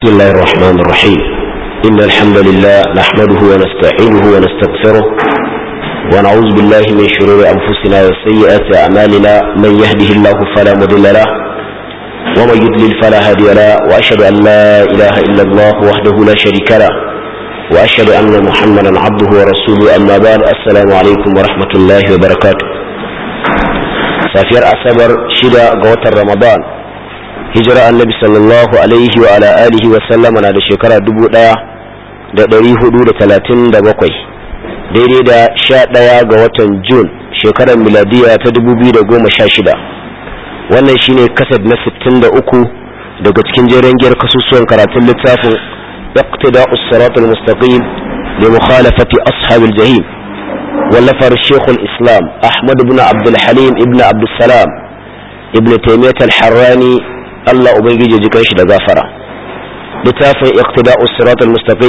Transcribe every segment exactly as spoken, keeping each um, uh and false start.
بسم الله الرحمن الرحيم إن الحمد لله نحمده ونستعينه ونستغفره ونعوذ بالله من شرور أنفسنا وسيئات أعمالنا من يهده الله فلا مضل له ومن يضلل فلا هادي له وأشهد أن لا إله إلا الله وحده لا شريك له وأشهد أن محمدا عبده ورسوله أما بعد السلام عليكم ورحمة الله وبركاته سافر أصبر شدة قوة رمضان hijira annabi sallallahu alaihi wa ala alihi wa sallama na da shekara dubu ɗaya da ɗari hudu da talatin da bakwai daidai da sha ɗaya ga watan Jun shekarar miladiya ta dubu biyu da goma sha shida. Wannan shine kasad na sittin da uku daga cikin jerin giyar kasusuwan karatun littafin iqtida'us siratal mustaqim li mukhalafati ashabil jahim wallafar shaykhul islam ahmad ibn abdul halim ibn abdus salam ibn taymiyyah al-harrani Allah ubangiji jikan shi da gafara. Littafin iqtida'us siratal mustaqim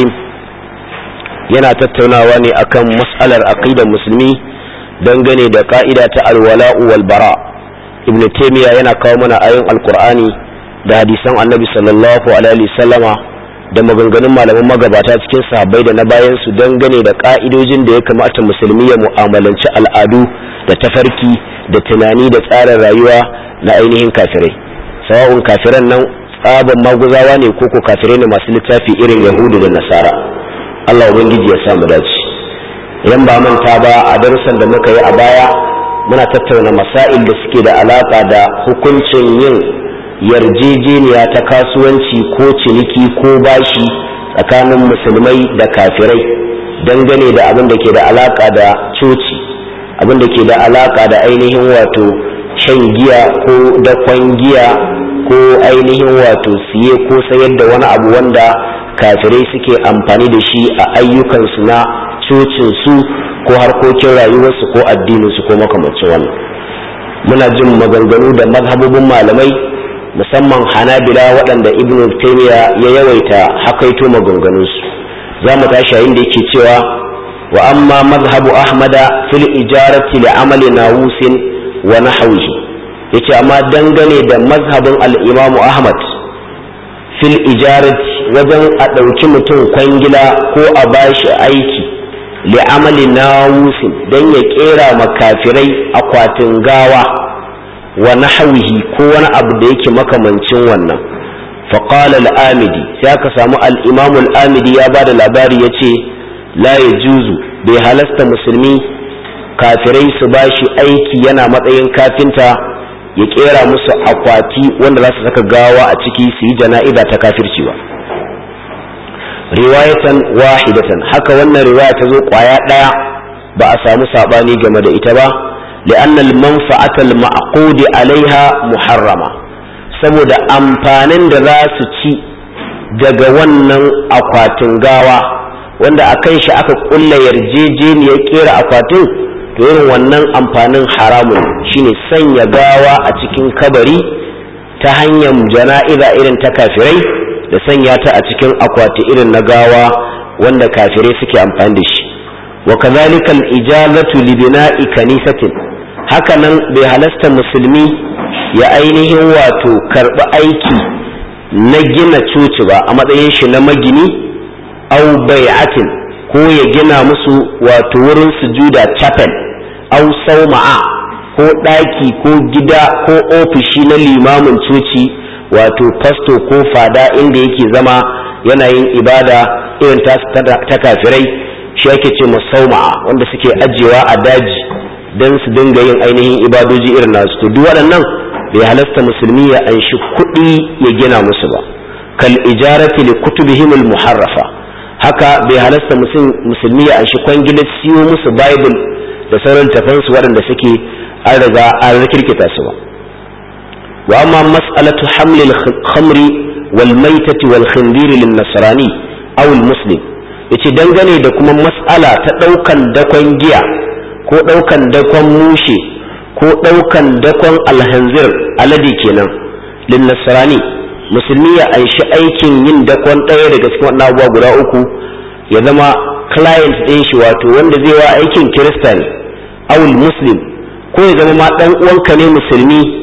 yana tattaunawa ne akan mas'alar aqidar musulmi dangane da ka'ida ta alwala'u wal bara. Ibn Taymiyyah yana kawo mana ayoyin alqur'ani da hadisan Annabi sallallahu alaihi wasallama da maganganun malaman magabata cikin sahabbai da na bayan su dangane da ka'idojin da ya kamata musulmi ya mu'amalanci al'adu da tafarki da tunani da tsarin rayuwa na ainihin kafirai. sawa'un kafiran nan tsaban maguzawa ne ko ko kafirai ne masu littafi irin yahudu da nasara. Allah ubangiji ya samu dace. idan ba manta ba a darussan da muka yi a baya muna tattauna masail da suke da alaka da hukuncin yin yarjejeniya ta kasuwanci ko ciniki ko bashi tsakanin musulmai da kafirai dangane da abin da ke da alaka da coci, abin da ke da alaka da ainihin wato shan giya ko dakon giya ko ainihin wato siye ko sayar da wani abu wanda kafirai suke amfani da shi a ayyukansu na cocinsu ko harkokin rayuwarsu ko addininsu ko makamancin wannan. Muna jin maganganu da mazhabobin malamai musamman hanabila waɗanda ibn taymiya ya yawaita hakaito maganganunsu. za mu tashi yayin da yake cewa wa amma mazhabu ahmada fil ijarati li amali nawusin wa nahwihi, yace amma dangane da mazhabin al-Imam Ahmad fil ijarati wajen a dauki mutum kwangila ko a bashi aiki li amali nawusin dan ya kera makafirai akwatin gawa wa nahwihi ko wani abu da yake makamancin wannan. fa qala al-Amidi sai aka samu al-Imam al-Amidi ya bada labari yace la yajuzu bai halasta musulmi kafirai su bashi aiki yana matsayin kafinta ya kera musu akwati wanda za su saka gawa a ciki su yi jana'iza ta kafirci ba. Riwayatan wahidatan, haka wannan riwaya ta zo kwaya daya ba a samu sabani game da ita ba, li'anna al-manfa'ata al-ma'qudi 'alayha muharrama, saboda amfanin da za su ci daga wannan akwatin gawa wanda akan shi aka kulla yarjejeniyar kera akwatin, to irin wannan amfanin haramun shine sanya gawa a cikin kabari ta hanyar jana'iza irin ta kafirai da sanya ta a cikin akwati irin na gawa wanda kafirai suke amfani da shi. wa kadhalika al-ijazatu li bina'i kanisatin, haka nan bai halasta musulmi ya ainihin wato karbi aiki na gina coci ba a matsayin shi na magini au bai'atin, ko ya gina musu wato wurin sujuda chapel au sauma'a, ko ɗaki ko gida ko ofishi na limamin coci wato pasto ko fada inda yake zama yana yin ibada irin ta kafirai, shi ake ce sauma'a wanda suke ajiyewa a daji don su dinga yin ainihin ibadoji irin nasu. To duk waɗannan bai halasta musulmi ya anshi kuɗi ya gina musu ba. kal ijarati li kutubihim al muharrafa, haka bai halasta musulmi ya anshi kwangilar siyo musu bible da sauran tafansu waɗanda suke an riga an rikirkita su ba. wa amma mas'alatu hamlil khamri wal maitati wal khinziri lin nasrani aw al muslim, yace dangane da kuma mas'ala ta daukan dakon giya ko daukan dakon mushe ko daukan dakon alhanzir alade kenan lin nasrani, musulmi ya aishi aikin yin dakon ɗaya daga cikin wannan abubuwa guda uku ya zama client ɗin shi wato wanda zai wa aikin kirista ne awul muslim, ko ya zama ma dan uwanka ne musulmi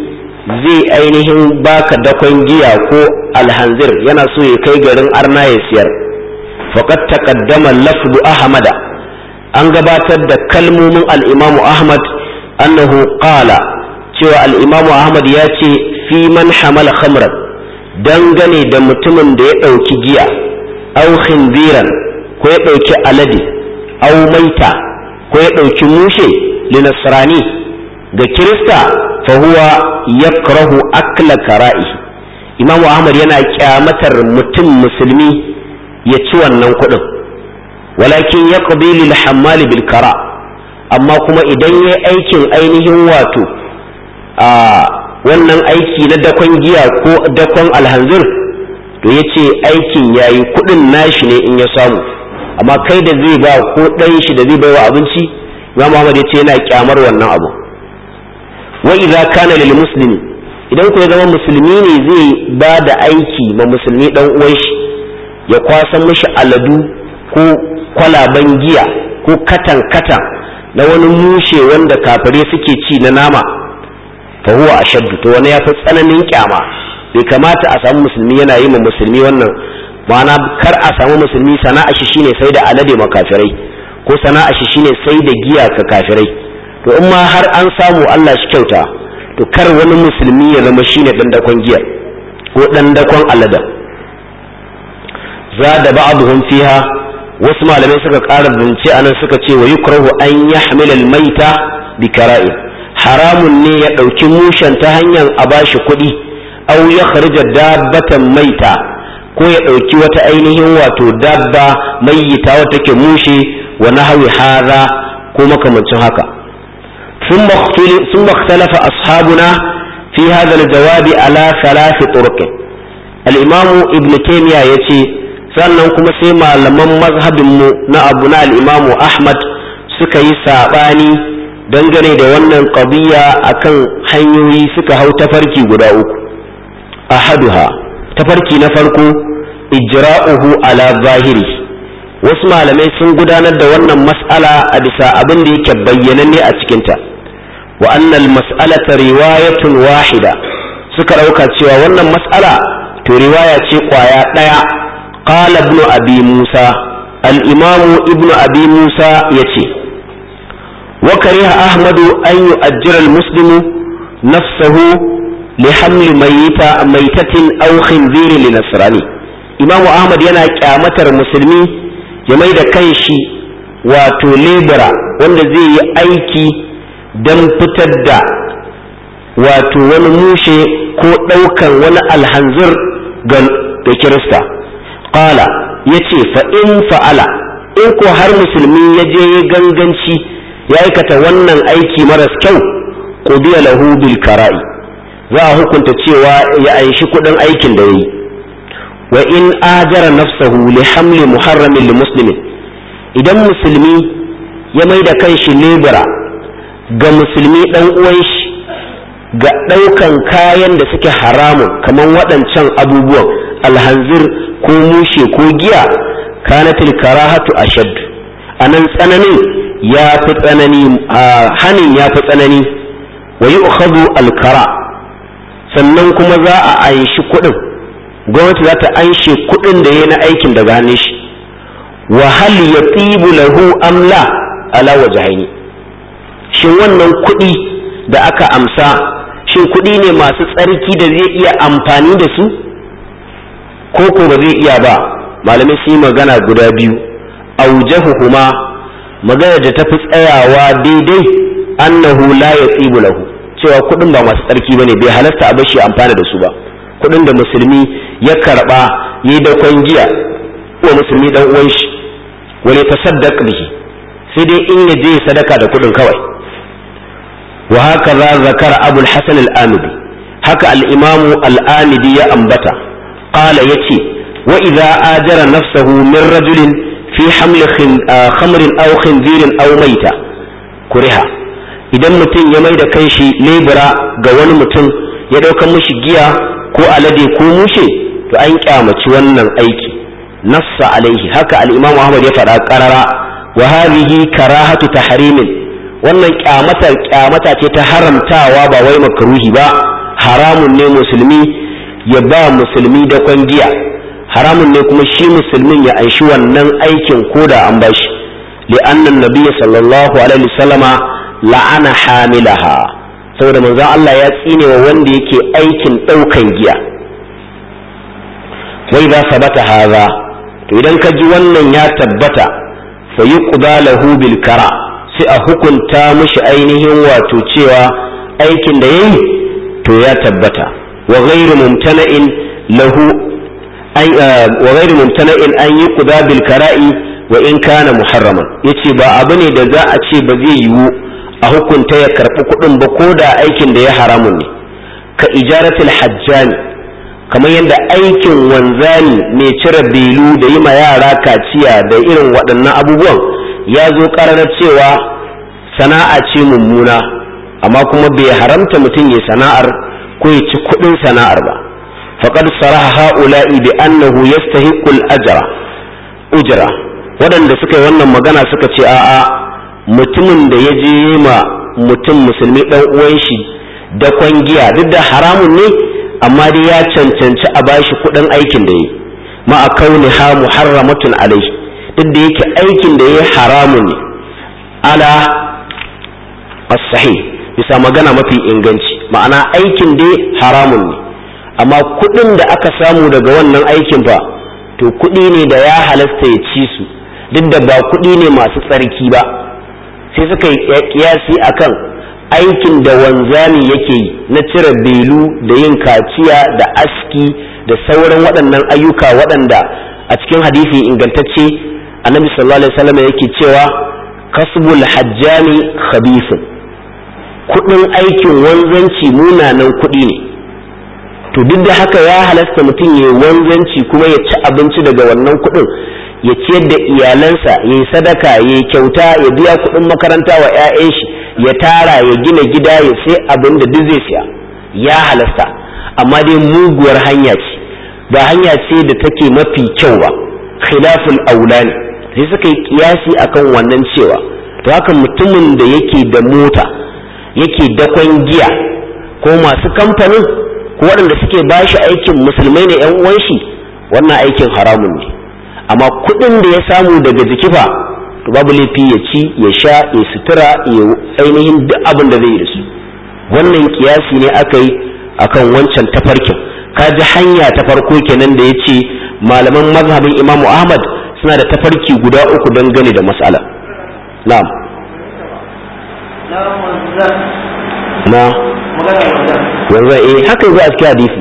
zai ainihin baka dakon giya ko alhanzir yana so ya kai garin arna ya siyar faqad taqaddama lafdu ahmada an gabatar da kalmomin al-imamu ahmad annahu qala cewa al-imamu ahmad ya ce fi man hamala khamran dangane da mutumin da ya dauki giya aw khinziran ko ya dauki alade aw maita ko ya dauki mushe linasrani ga kirista fa huwa yakrahu akla kara'i imamu ahmad yana kyamatar mutum musulmi ya ci wannan kudin walakin yaqdi lil hammal bil kara amma kuma idan yayi aikin ainihin wato a wannan aiki na dakon giya ko dakon alhanzir to yace aikin yayi kudin nashi ne in ya samu amma kai da zai ba ko dan shi da zai baiwa abinci imamu ahmad yace yana kyamar wannan abu wa idza kana lil muslimi idan ku ya zama musulmi ne zai ba da aiki ma musulmi dan uwan shi ya kwasan mishi aladu ko kwalaban giya ko katan katan na wani mushe wanda kafare suke ci na nama fa huwa ashaddu to wani yafi tsananin kyama bai kamata a samu musulmi yana yi ma musulmi wannan ma'ana kar a samu musulmi sana'a shi shine sai da alade ma kafirai ko sana'a shi shine sai da giya ka kafirai to in ma har an samu Allah shi kyauta to kar wani musulmi ya zama shine dan dakon giya ko dan dakon alada zada ba'dhum fiha wasu malamai suka ƙara zance anan suka ce wa yukrahu an yahmil al-maita bi kara'i haramun ne ya dauki mushen ta hanyar a bashi kuɗi aw ya kharija dabbatan maita ko ya dauki wata ainihin wato dabba mayyita wata take mushe wa nahwi hadha ko makamancin haka ثم ثم اختلف أصحابنا في هذا الجواب على ثلاث طرق الإمام ابن تيمية يتي sannan kuma sai malaman mazhabinmu na abu na al'imamu ahmad suka yi saɓani dangane da wannan ƙabiya akan hanyoyi suka hau tafarki guda uku ahaduha tafarki na farko ijra'uhu ala zahiri wasu malamai sun gudanar da wannan mas'ala a bisa abin da yake bayyananne a cikinta wa annal mas'alata riwayatun wahida suka dauka cewa wannan mas'ala to riwaya ce kwaya daya qala ibn abi musa al-imam ibn abi musa yace wa kariha ahmad an yu'ajjira al-muslimu nafsahu li hamli mayita maytatin aw khinzir li nasrani imam ahmad yana kyamatar musulmi ya mai da kanshi wato lebura wanda zai yi aiki don fitar da wato wani mushe ko ɗaukan wani alhanzir ga kirista ƙala ya ce fa'in fa'ala in ko har musulmi ya je ya ganganci ya aikata wannan aiki maras kyau ƙudiya lahu bil kara'i za a hukunta cewa ya aishi kuɗin aikin da ya yi wa in ajara nafsahu li hamli muharramin li muslimin idan musulmi ya mai da kanshi lebura ga musulmi dan uwan shi ga daukan kayan da suke haramun kaman waɗancan abubuwan alhanzir ko mushe ko giya kanatil karahatu ashad anan tsananin ya fi tsanani hanin ya fi tsanani wa yu'khadhu alkara sannan kuma za a aishi kuɗin gwamnati za ta anshe kuɗin da yayi na aikin daga hannun shi wa hal yatibu lahu am la ala wajhaini shin wannan kuɗi da aka amsa shin kuɗi ne masu tsarki da zai iya amfani da su ko ko ba zai iya ba malamai su yi magana guda biyu aujahuhuma magana da tafi tsayawa daidai annahu la yatibu lahu cewa kuɗin ba masu tsarki bane bai halasta a bashi amfana da su ba kuɗin da musulmi ya karba yayi da kwangiya wa musulmi dan uwan shi wani tasaddaq bihi sai dai in ya je sadaka da kuɗin kawai wa hakaza zakara abu al-hasan al-amidi haka al-imam al-amidi ya ambata qala yace wa idza ajara nafsahu min rajulin fi haml khamrin aw khinzirin aw maita kuriha idan mutum ya mai da kanshi lebura ga wani mutum ya dauka mishi giya ko alade ko mushe to an kyamaci wannan aiki nassa alaihi haka al-imam Ahmad ya faɗa qarara wa hadhihi karahatu tahrimin wannan kyamata kyamata ce ta haramtawa ba wai makruhi ba haramun ne musulmi ya ba musulmi da kwangiya, haramun ne kuma shi musulmin ya anshi wannan aikin koda an bashi, li'anna an-nabiy sallallahu alaihi wasallama la'ana hamilaha, saboda manzon Allah ya tsine wa wanda yake aikin daukan giya. wa idza sabata hadha, to idan ka ji wannan ya tabbata, fa yuqda lahu bil kara, sai a hukunta mishi ainihin wato cewa aikin da yayi to ya tabbata. wa ghayru mumtana'in lahu ay wa ghayru mumtana'in an yuqda bil kara'i wa in kana muharraman, yace ba abu ne da za a ce ba zai yiwu a hukunta ya karbi kudin ba ko da aikin da ya haramun ne, ka ijaratul hajjani, kamar yadda aikin wanzani mai cire belu da yi ma yara kaciya da irin waɗannan abubuwan ya zo ƙararar cewa sana'a ce mummuna, amma kuma bai haramta mutum ya sana'ar ko ya ci kuɗin sana'ar ba. faqad saraha ha'ula'i bi annahu yastahiqqu al-ajra ujra, waɗanda suka yi wannan magana suka ce a'a, mutumin da ya je ma mutum musulmi ɗan uwan shi da kwangiya duk da haramun ne, amma dai ya cancanci a bashi kudin aikin da yi, ma a kauni ha muharramatun alai, duk da yake aikin da ya haramun ne, ala as-sahih, bisa magana mafi inganci, ma'ana aikin dai haramun ne, amma kudin da aka samu daga wannan aikin fa to kudi ne da ya halasta ya ci su, duk da ba kudi ne masu tsarki ba. sai suka yi kiyasi akan aikin da wanzami yake yi na cire belu da yin kaciya da aski da sauran waɗannan ayyuka waɗanda a cikin hadisi ingantacce annabi sallallahu alaihi wasallam yake cewa kasbul hajjami khabithun, kudin aikin wanzanci munanan kudi ne. to duk da haka ya halasta mutum ya wanzanci kuma ya ci abinci daga wannan kudin, ya ciyar da iyalansa, ya yi sadaka, ya yi kyauta, ya biya kudin makaranta wa 'ya'yan shi, ya tara, ya gina gida, ya sai abin da duk zai siya, ya halasta. amma dai muguwar hanya ce, ba hanya ce da take mafi kyau ba, khilaful aula ne. sai suka yi kiyasi akan wannan cewa to haka mutumin da yake da mota, yake dakon giya, ko masu kamfanin ko waɗanda suke bashi aikin musulmai ne 'yan uwan shi, wannan aikin haramun ne. amma kuɗin da ya samu daga jiki fa to babu laifi ya ci, ya sha, ya sutura, ya ainihin duk abin da zai yi da su. wannan kiyasi ne aka yi akan wancan tafarkin. kaji hanya ta farko kenan da yace malaman mazhabin Imam Ahmad suna da tafarki guda uku dangane da mas'ala. na'am na magana eh haka zai a cikin hadisi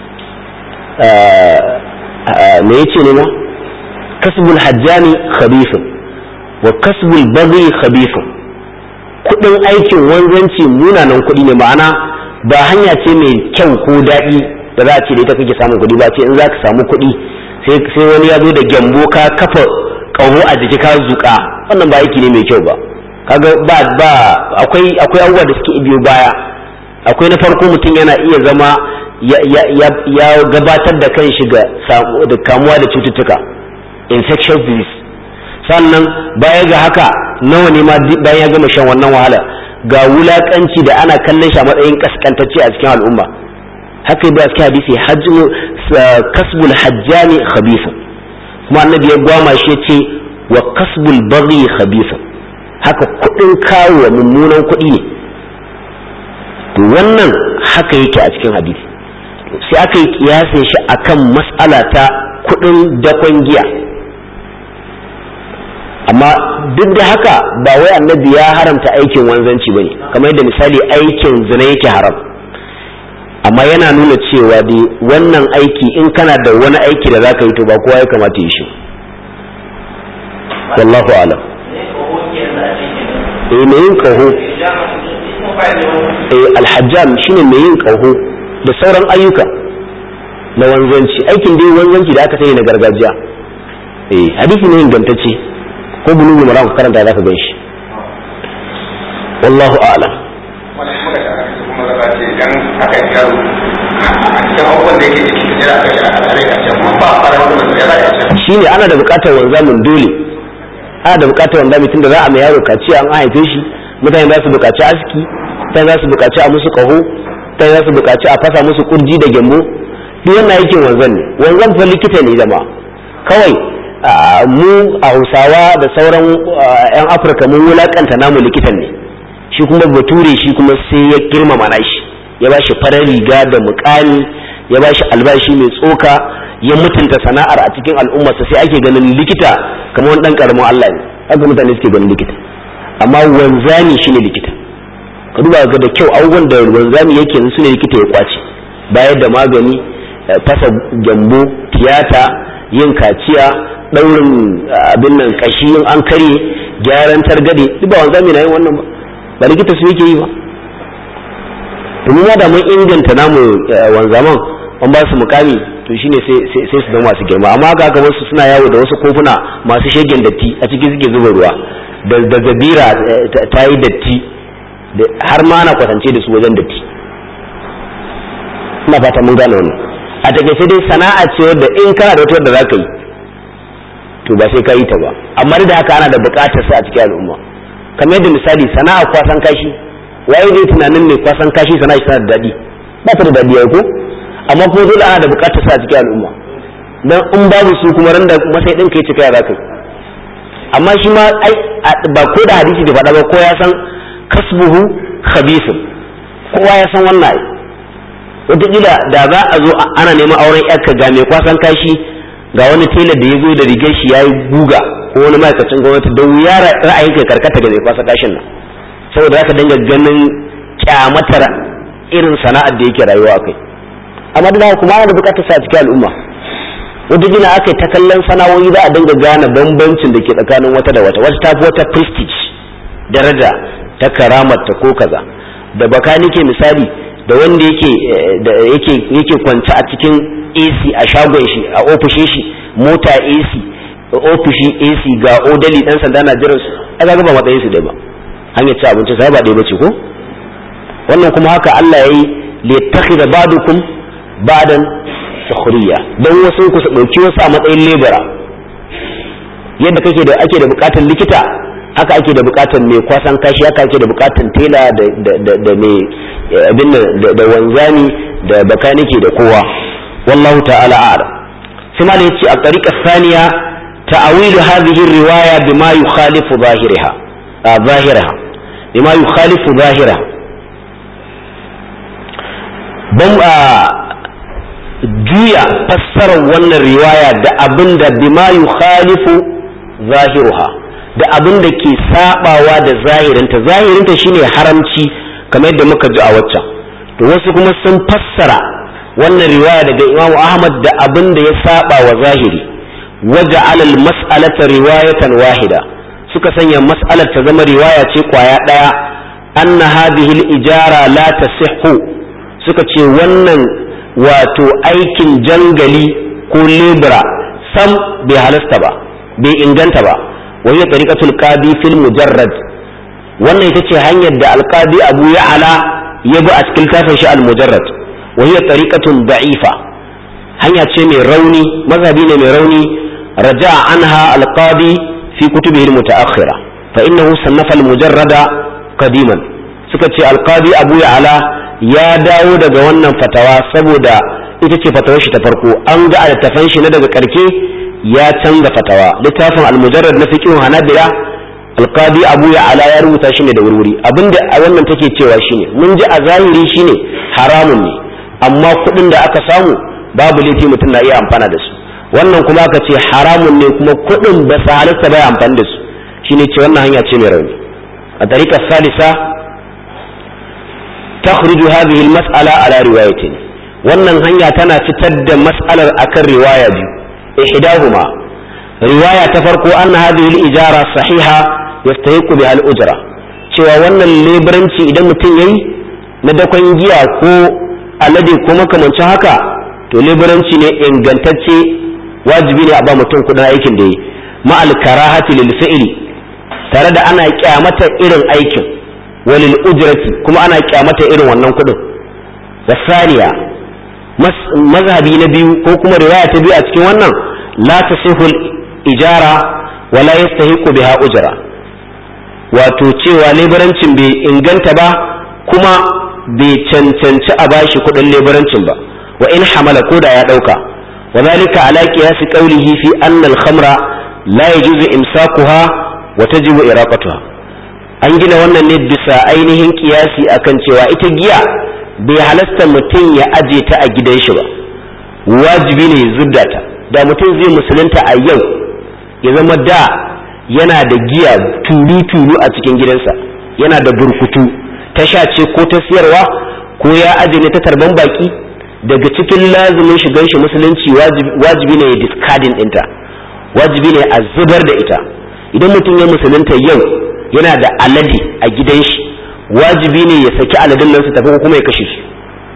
me yace ne ma kasbul hajjani khabithun wa kasbul baghi khabithun, kudin aikin wanzanci munanan kudi ne, ma'ana ba hanya ce mai kyau ko daɗi da za a ce da ita kake samun kudi ba. ce in za ka samu kudi sai sai wani ya zo da gyambo ka kafa ƙaho a jiki ka zuƙa, wannan ba aiki ne mai kyau ba. kaga ba ba akwai akwai abubuwa da suke biyo baya. akwai na farko mutum yana iya zama ya ya ya gabatar da kanshi ga da kamuwa da cututtuka, infectious disease. sannan baya ga haka nawa ne ma bayan ya gama shan wannan wahala ga wulakanci da ana kallon shi a matsayin kaskantacce a cikin al'umma. haka ba cikin hadisi hajju kasbul hajjani khabisa, kuma annabi ya gwama shi yace wa kasbul baghi khabisa, haka kudin kawo mummunan kudi ne. to wannan haka yake a cikin hadisi. sai aka yi kiyasin shi akan mas'ala ta kudin dakon giya. amma duk da haka ba wai annabi ya haramta aikin wanzanci bane, kamar yadda misali aikin zina yake haram. amma yana nuna cewa dai wannan aiki in kana da wani aiki da zaka yi to ba kowa ya kamata yi shi. wallahu a'lam. eh mai yin kaho eh alhajjam shine mai yin kaho da sauran ayyuka na wanzanci, aikin dai wanzanci da aka sani na gargajiya. eh hadisi ne ingantacce, ko bulugu maram karanta zaka gan shi. wallahu a'lam. shine ana da bukatar wanzamin dole, ana da bukatar wanzamin tunda za a mai yaro kaciya an haife shi, mutane za su bukaci aski, mutane za su bukaci a musu kaho, ta za su buƙaci a fasa musu kurji da gyambo duk wannan aikin wanzan ne. Wanzan fa likita ne jama'a. Kawai mu a Hausawa da sauran yan Afirka mun wulakanta namu likitan ne, shi kuma bature shi kuma sai ya girmama nashi, ya bashi farar riga da muƙami, ya bashi albashi mai tsoka, ya mutunta sana'ar a cikin al'ummarsa, sai ake ganin likita kamar wani dan karamin Allah ne. Haka mutane suke ganin likita, amma wanzami shine likita. Ka duba ga da kyau abubuwan da wanzami yake yanzu ne likita ya kwace, bayar da magani, fasa gyambo, tiyata, yin kaciya, daurin abin nan kashi in an karye, gyaran targade, duk ba wanzami na yin wannan ba, ba likita su yake yi ba. Domin ma da mun inganta namu wanzaman an ba su mukami to shine sai sai su zama masu girma, amma ga gaban su suna yawo da wasu kofuna masu shegen datti a cikin suke zuba ruwa da da zabira ta yi datti har ma ana kwatance da su wajen datti. Ina fata mun gane wannan. A take sai dai sana'a ce wadda in kana da wata wadda zaka yi to ba sai ka yi ta ba, amma da haka ana da buƙatar sa a cikin al'umma. Kamar yadda misali sana'a kwasan kashi, waye zai tunanin ne kwasan kashi sana'a shi tana da daɗi? Ba ta da daɗi ai ko? Amma kuma dole ana da buƙatar sa a cikin al'umma, dan in babu su kuma ran da masai ɗin kai cika ya za ka yi. Amma shi ma ai ba ko da hadisi da faɗa ba, ko ya san kasbuhu khabisun, kowa ya san wannan ai. Wataƙila da za a zo ana neman auren yarka ga mai kwasan kashi, ga wani tela da ya zo da rigar shi ya yi guga, ko wani ma'aikacin gwamnati, da wuya ra'ayin kai karkata ga mai kwasan kashin nan, saboda zaka dinga ganin kyamatar irin sana'ar da yake rayuwa a kai. Amma da kuma ana da bukatar sa a cikin al'umma. Wata gina aka yi ta kallon sana'o'i za a dinga gane bambancin da ke tsakanin wata da wata, wata tafi wata prestige, daraja ta karamar ta ko kaza. Da baka nike misali da wanda yake yake yake kwance a cikin A C a shagon shi, a ofishin shi, mota A C, ofishi A C, ga odali dan sanda na jiran su, aka ga ba matsayin su dai ba. Hanyar ci abinci sai ba dai bace ko? Wannan kuma haka Allah yayi li yattakhidha ba'dukum ba'dan sukhriya, dan wasu ku su dauki wasu a matsayin lebura. Yadda kake da ake da bukatar likita, haka ake da bukatar mai kwasan kashi, haka ake da bukatar tela da da da mai abin da wanzani da bakanike da kowa. Wallahu ta'ala a'lam. Sai malai yace a tariqa thaniya ta'awilu hadhihi riwaya bima yukhalifu zahiriha zahiraha bima yukhalifu zahiraha. Ban juya fassarar wannan riwaya da abinda bima yukhalifu zahiruha, da abinda ke sabawa da zahirinta. Zahirinta shine haramci kamar yadda muka ji a waccan. To wasu kuma sun fassara wannan riwaya daga Imam Ahmad da abinda ya saba wa zahiri, waja'ala al-mas'alata riwayatan wahida, suka sanya mas'alar ta zama riwaya ce kwaya daya. Anna hadhihi al-ijara la tasihhu, suka ce wannan wato aikin jangali ko lebra sam bai halasta ba, bai inganta ba. wa hiya tariqatul qadi fil mujarrad, wannan ita ce hanyar da alqadi Abu Ya'la ya bi a cikin tafin shi al-mujarrad. wa hiya tariqatun da'ifa, hanya ce mai rauni, mazhabi ne mai rauni. raja'a anha alqadi fi kutubihi al-mutaakhira fa innahu sannafa al-mujarrada qadiman. suka ce alqadi Abu Ya'la ya dawo daga wannan fatawa saboda ita ce fatawar shi ta farko, an ga a littafan shi na daga karke ya canza fatawa. littafin al-mujarrad na fiqh hanabila alqadi Abu Ya'la ya rubuta shi ne da wurwuri. abinda a wannan take cewa shine, mun ji a zahiri shine haramun ne, amma kudin da aka samu babu laifi mutum na iya amfana da su. wannan kuma aka ce haramun ne kuma kudin ba sa halatta ba ya amfani da su, shine ce wannan hanya ce mai rauni. a tariqa salisa تخرج هذه المسألة على روايتين, wannan hanya tana fitar da mas'alar akan riwaya biyu. ihdahuma, riwaya ta farko anna hadhihi al-ijara sahiha yastahiqu biha al-ujra, cewa wannan leburanci idan mutum yayi na dakon giya ko alade ko makamancin haka to leburanci ne ingantacce, wajibi ne a ba mutum kudin aikin da yi, ma al-karahati lil fi'li, tare da ana kyamata irin aikin, walil ujrati kuma ana kyamata irin wannan kudin. wasaniya, mazhabi na biyu ko kuma riwaya ta biyu a cikin wannan, la tasihul ijara wala yastahiqu biha ujra, wato cewa lebarancin bai inganta ba kuma bai cancanci a bashi kuɗin leburancin ba wa in hamala ko da ya ɗauka wa zalika ala qiyasi qawlihi fi anna al-khamra la yajuzu imsakuha wa tajibu iraqatuha an gina wannan ne bisa ainihin kiyasi akan cewa ita giya bai halasta mutum ya aje ta a gidan shi ba wajibi ne ya zubda ta da mutum zai musulunta a yau ya zama da yana da giya tulu-tulu a cikin gidansa yana da burkutu ta sha ce ko ta siyarwa ko ya aje ne ta tarban baki daga cikin lazumin shigan shi musulunci wajibi ne ya discarding ɗinta wajibi ne a zubar da ita idan mutum ya musulunta yau yana da alade a gidan shi wajibi ne ya saki aladun nan su tafi ko kuma ya kashe su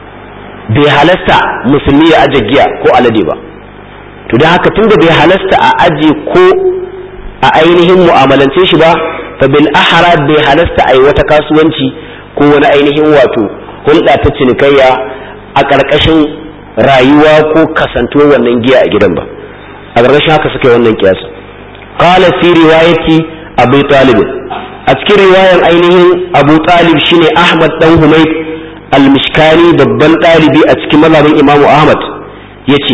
bai halasta musulmi ya aje giya ko alade ba to dan haka tunda bai halasta a aje ko a ainihin mu'amalance shi ba fa bil ahra bai halasta ai wata kasuwanci ko wani ainihin wato hulɗa ta cinikayya a ƙarƙashin rayuwa ko kasantuwar wannan giya a gidan ba a ƙarƙashin haka suka yi wannan kiyasa qala fi riwayati abu talib a cikin riwayan ainihin abu talib shine ahmad dan humayd al-mishkani babban ɗalibi a cikin mazhabin imamu ahmad yace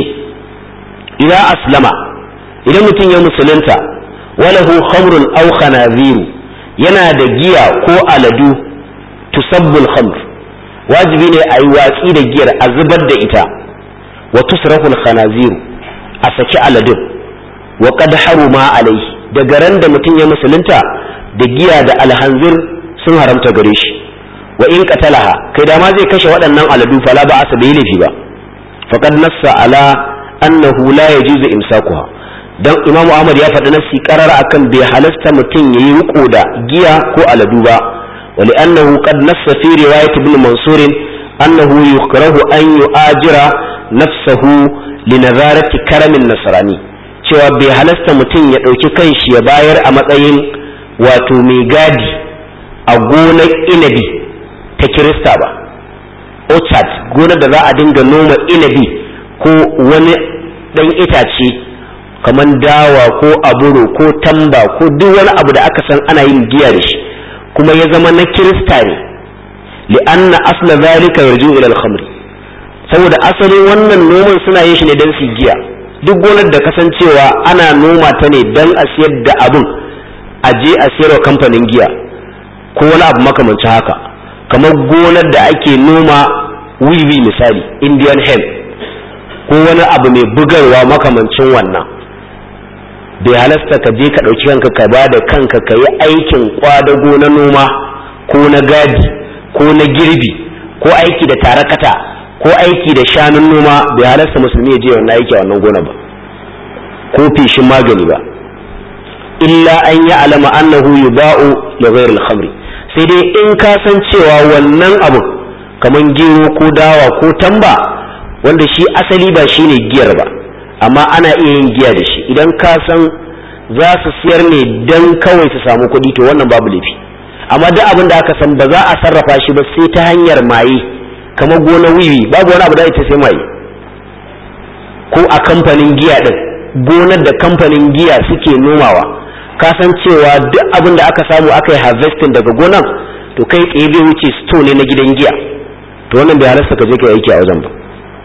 idan aslama idan mutum ya musulunta walahu khamrun aw khanaziru yana da giya ko aladu tusabbul khamr wajibi ne a yi watsi da giyar a zubar da ita wa tusraful khanaziru a saki aladun wa qad haruma alaihi daga ran da mutum ya musulunta da giya da alhanzir sun haramta gare shi wa in qatalaha kai da ma zai kashe waɗannan aladu fala ba asa bai laifi ba faqad nassa ala annahu la yajuzu imsakuha dan imamu ahmad ya faɗi nassi qarar akan bai halasta mutum yayi riko da giya ko aladu ba wa li'annahu qad nassa fi riwayat ibn mansur annahu yukrahu an yu'ajira nafsahu li nazarati karamin nasrani cewa bai halasta mutum ya ɗauki kanshi ya bayar a matsayin wato mai gadi a gonar inabi ta kirista ba orchard gonar da za a dinga noma inabi ko wani ɗan itace kamar dawa ko aburo ko tamba ko duk wani abu da aka san ana yin giya da shi kuma ya zama na kirista ne li'anna asla zalika yarju ila al-khamr saboda asalin wannan noman suna yin shi ne dan su giya duk gonar da kasancewa ana noma ta ne dan a siyar da abun a je a siyarwa kamfanin giya ko wani abu makamancin haka kamar gonar da ake noma wiwi misali indian hemp ko wani abu mai bugarwa makamancin wannan bai halasta ka je ka ɗauki kanka ka ba da kanka ka yi aikin kwadago na noma ko na gadi ko na girbi ko aiki da tarakata ko aiki da shanun noma bai halasta musulmi ya je wannan aiki a wannan gona ba ko feshin magani ba illa an yi alama annahu yuba'u li ghayr al-khamri sai dai in ka san cewa wannan abu kaman gero ko dawa ko tamba wanda shi asali ba shine giyar ba amma ana iya yin giya da shi idan ka san za su siyar ne dan kawai su samu kuɗi to wannan babu laifi amma duk abin da aka san ba za a sarrafa shi ba sai ta hanyar maye kamar gonar wiwi babu wani abu da ita sai maye ko a kamfanin giya din gonar da kamfanin giya suke nomawa ka san cewa duk abin da aka samu aka yi harvesting daga gonan to kai tsaye zai wuce store ne na gidan giya to wannan bai halasta ka je ka yi aiki a wajen ba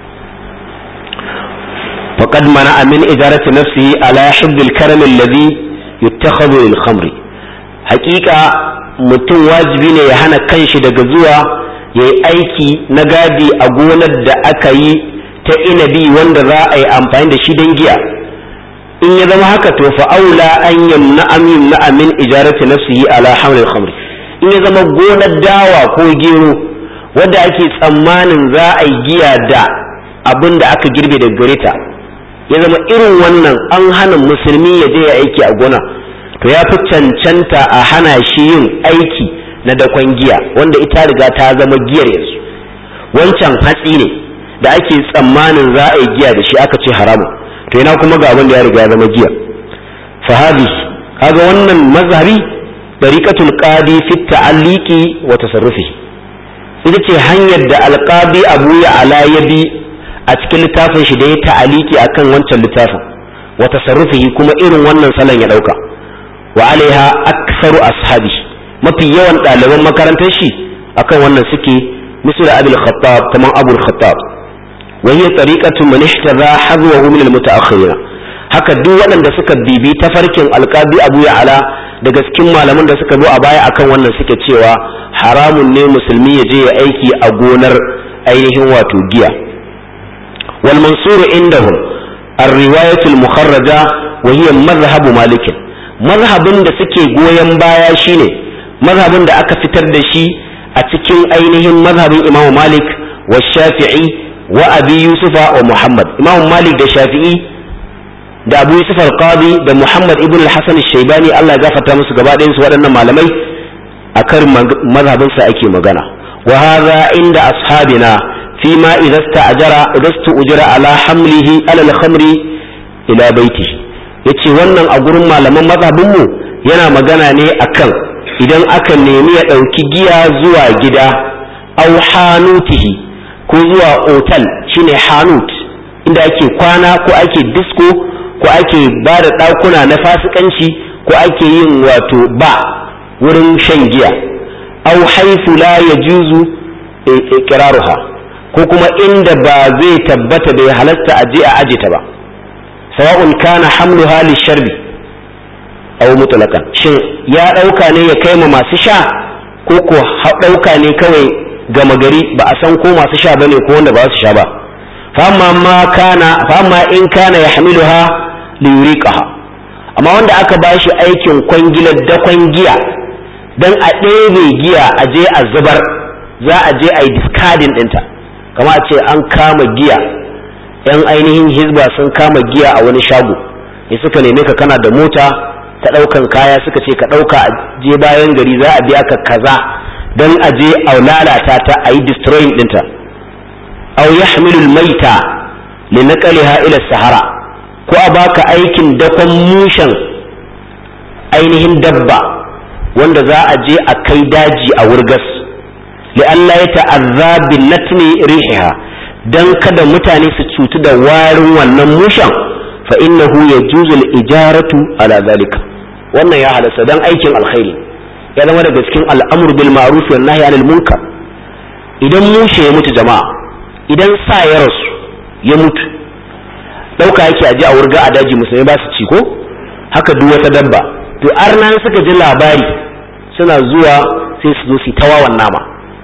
faqad mana'a min ijarati nafsihi ala hibb al-karam alladhi yuttakhadhu lil-khamri haqiqa mutum wajibi ne ya hana kanshi daga zuwa yayi aiki na gadi a gonar da aka yi ta inabi wanda za a yi amfani da shi don giya in ya zama haka to fa aula an yamna amin na amin ijarati nafsihi ala haml al-khamr in ya zama gonar dawa ko gero wanda ake tsammanin za a yi giya da abin da aka girbe daga gareta ya zama irin wannan an hana musulmi ya je ya aiki a gona to ya fi cancanta a hana shi yin aiki na dakon giya wanda ita riga ta zama giyar yanzu wancan hatsi ne da ake tsammanin za a yi giya da shi aka ce haramun to yana kuma ga abin da ya riga ya zama giya sahabi kaga wannan mazhabi tariqatul qadi fi ta'alliqi wa tasarrufi ita ce hanyar da alqadi Abu Ya'la ya bi a cikin littafin shi da ya ta'aliki akan wancan littafin wa tasarrufihi kuma irin wannan salon ya dauka wa alaiha aktsaru ashabi mafi yawan ɗaliban makarantar shi akan wannan suke misal abul khattab kaman abul khattab wa hiya tariqatu man ihtaza hadwahu min al-mutaakhirin haka duk waɗanda suka bibi tafarkin alqabi abu ya'ala daga cikin malaman da suka zo a baya akan wannan suke cewa haramun ne musulmi ya je ya aiki a gonar ainihin wato giya wal mansur indahum ar-riwayatu al-mukharraja wa hiya madhhab malik mazhabin da suke goyen baya shine mazhabin da aka fitar da shi a cikin ainihin mazhabin Imam Malik wa Shafi'i wa Abi Yusufa wa Muhammad Imam Malik da Shafi'i da Abu Yusuf al-Qadi da Muhammad ibn al-Hasan al-Shaybani Allah ya gafarta musu gaba ɗayan su waɗannan malamai akan mazhabin sa ake magana wa hadha inda ashabina fima idza sta'jara idza stu'jira ala hamlihi ala al-khamri ila baitihi yace wannan a gurin malaman mazhabin mu yana magana ne akan idan aka nemi ya ɗauki giya zuwa gida au hanutihi ko zuwa otal shine hanut inda ake kwana ko ake disco ko ake ba da ɗakuna na fasikanci ko ake yin wato ba wurin shan giya au haifu la yajuzu iqraruha ko kuma inda ba zai tabbata da ya halatta aje a aje ta ba sawa'un kana hamluha lisharbi aw mutlaqan shin ya dauka ne ya kai ma masu sha ko ko dauka ne kawai gama gari ba a san ko masu sha bane ko wanda ba su sha ba fa amma ma kana fa amma in kana yahmiluha li yuriqaha amma wanda aka bashi aikin kwangilar dakon giya dan a ɗebe giya a je a zubar za a je a yi discarding ɗinta kama a ce an kama giya yan ainihin hizba sun kama giya a wani shago ya suka neme ka kana da mota ta ɗaukan kaya suka ce ka ɗauka a je bayan gari za a biya ka kaza don a je a lalata ta a yi destroying ɗinta aw yahmilul maita li naqliha ila sahara ko a baka aikin dakon mushen ainihin dabba wanda za a je a kai daji a wurgas li Allah ya ta'azza bin natni rihiha dan kada mutane su cutu da warin wannan mushen fa innahu yajuzu al-ijaratu ala zalika wannan ya halasta dan aikin alkhairi ya zama daga cikin al'amru bil ma'ruf wan nahyi anil munkar idan mushe ya mutu jama'a idan sa ya rasu ya mutu dauka yake aje a wurga a daji musulmai ba su ci ko haka duk wata dabba to arnan suka ji labari suna zuwa sai su zo su tawawan nama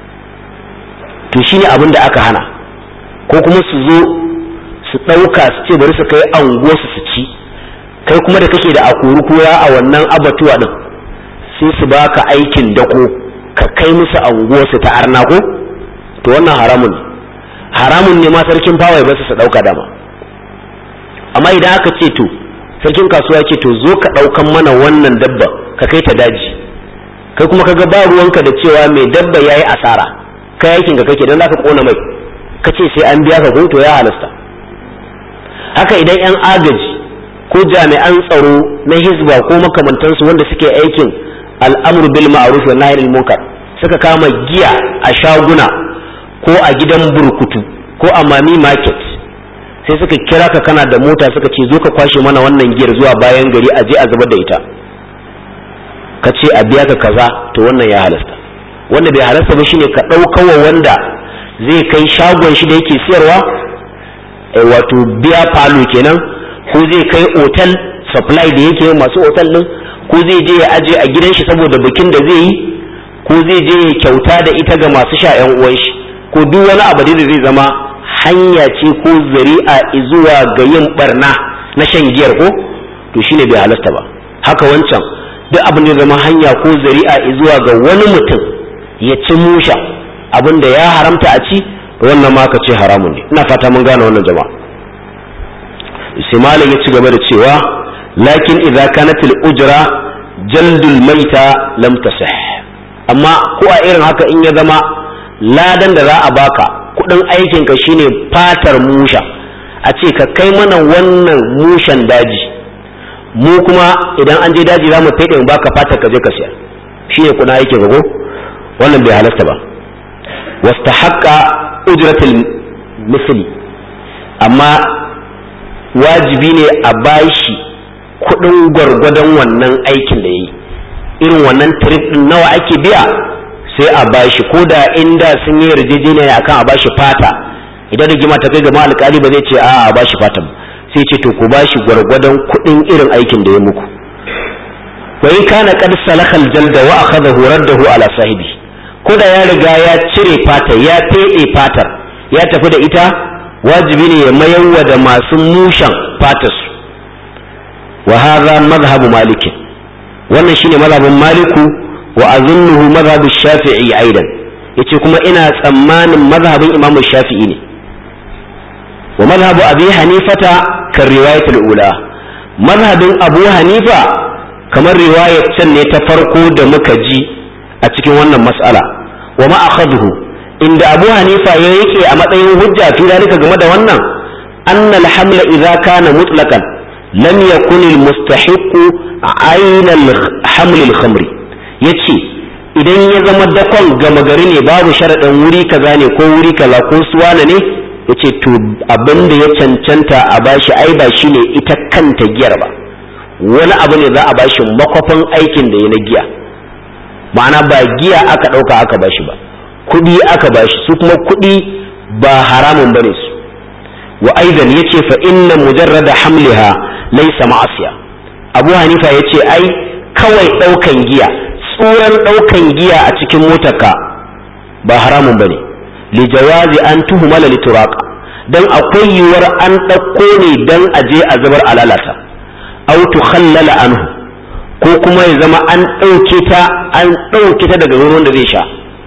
to shine abin da aka hana ko kuma su zo su dauka su ce bari su kai ango su su ci kai kuma da kake da akuru kura a wannan abatuwa din sai su baka aikin dako ka kai musu ango su ta arna ko to wannan haramun haramun ne ma sarkin fawai ba su dauka dama amma idan aka ce to sarkin kasuwa ce to zo ka daukan mana wannan dabba ka kai ta daji kai kuma kaga ba ruwanka da cewa mai dabba yayi asara kai aikin ka kake dan zaka kona mai kace sai an biya ka ko to ya halasta haka idan yan agaji ko jami'an tsaro na hizba ko makamantansu wanda suke aikin al'amru bil ma'ruf wa nahy anil munkar suka kama giya a shaguna ko a gidan burkutu ko a mami market sai suka kira ka kana da mota suka ce zo ka kwashe mana wannan giyar zuwa bayan gari a je a zubar da ita ka ce a biya ka kaza to wannan ya halasta wanda bai halasta ba shine ka ɗaukawa wanda zai kai shagon shi da yake siyarwa wato biya falo kenan ko zai kai otal supply da yake masu otal din ko zai je ya aje a gidan shi saboda bikin da zai yi ko zai je ya kyauta da ita ga masu sha yan uwan shi ko duk wani abu da zai zama hanya ce ko zari'a zuwa ga yin barna na shan giyar ko to shine bai halasta ba haka wancan duk abin da zama hanya ko zari'a zuwa ga wani mutum ya ci musha abin da ya haramta a ci wannan ma ka ce haramun ne ina fata mun gane wannan jama'a sai malam ya ci gaba da cewa lakin idza kanat al ujra jaldul maita lam tasih amma ko a irin haka in ya zama ladan da za a baka kudin aikin ka shine fatar musha a ce ka kai mana wannan mushan daji mu kuma idan an je daji za mu fede mu baka fatar ka je ka siya shine kuna aikin ka ko wannan bai halasta ba wastahaqqa ujratul misli amma wajibi ne a bashi kudin gwargwadon wannan aikin da yayi irin wannan trip din nawa ake biya sai a bashi, ko da inda sun yi yarjejeniya akan a bashi fata, idan rigima ta kai ga alƙali ba zai ce a a bashi fata ba, sai ce to ku bashi gwargwadon kuɗin irin aikin da ya muku. wa in kana qad salakal jalda wa akhadahu raddahu ala sahibi, ko da ya riga ya cire fata, ya fede fatar ya tafi da ita, wajibi ne ya mayarwa da masu mushan fatarsu. wa hadha madhhabu malik, wannan shine mazhabin maliku, wa azunnuhu madhhabu shafi'i aidan, yace kuma ina tsammanin mazhabin imamu shafi'i ne. wa madhhabu abi hanifata kan riwayatul ula, mazhabin abu hanifa kamar riwayar can ne ta farko da muka ji a cikin wannan mas'ala. wa ma akhadhu, inda abu hanifa ya yake a matsayin hujja fi dalika game da wannan, anna al-hamla idza kana mutlaqan lam yakun al-mustahiqu ayna al-haml al-khamri, yace idan ya zama dakon gama gari ne, babu sharadin wuri kaza ne ko wuri kaza ko suwana ne, yace to abinda ya cancanta a bashi ai ba shine ita kanta giyar ba, wani abu ne za a bashi makwafin aikin da ya na giya, ma'ana ba giya aka dauka aka bashi ba, kudi aka bashi, su kuma kudi ba haramun bane su. wa aidan yace fa inna mujarrada hamliha laysa ma'asiya, abu hanifa yace ai kawai daukan giya, tsuran daukan giya a cikin motarka ba haramun bane, li jawazi an tuhmala li turaqa, dan akwai yiwuwar an dauko ne dan aje a zubar alalata, aw tukhallala anhu, ko kuma ya zama an dauke ta an dauke ta daga wurin da zai sha.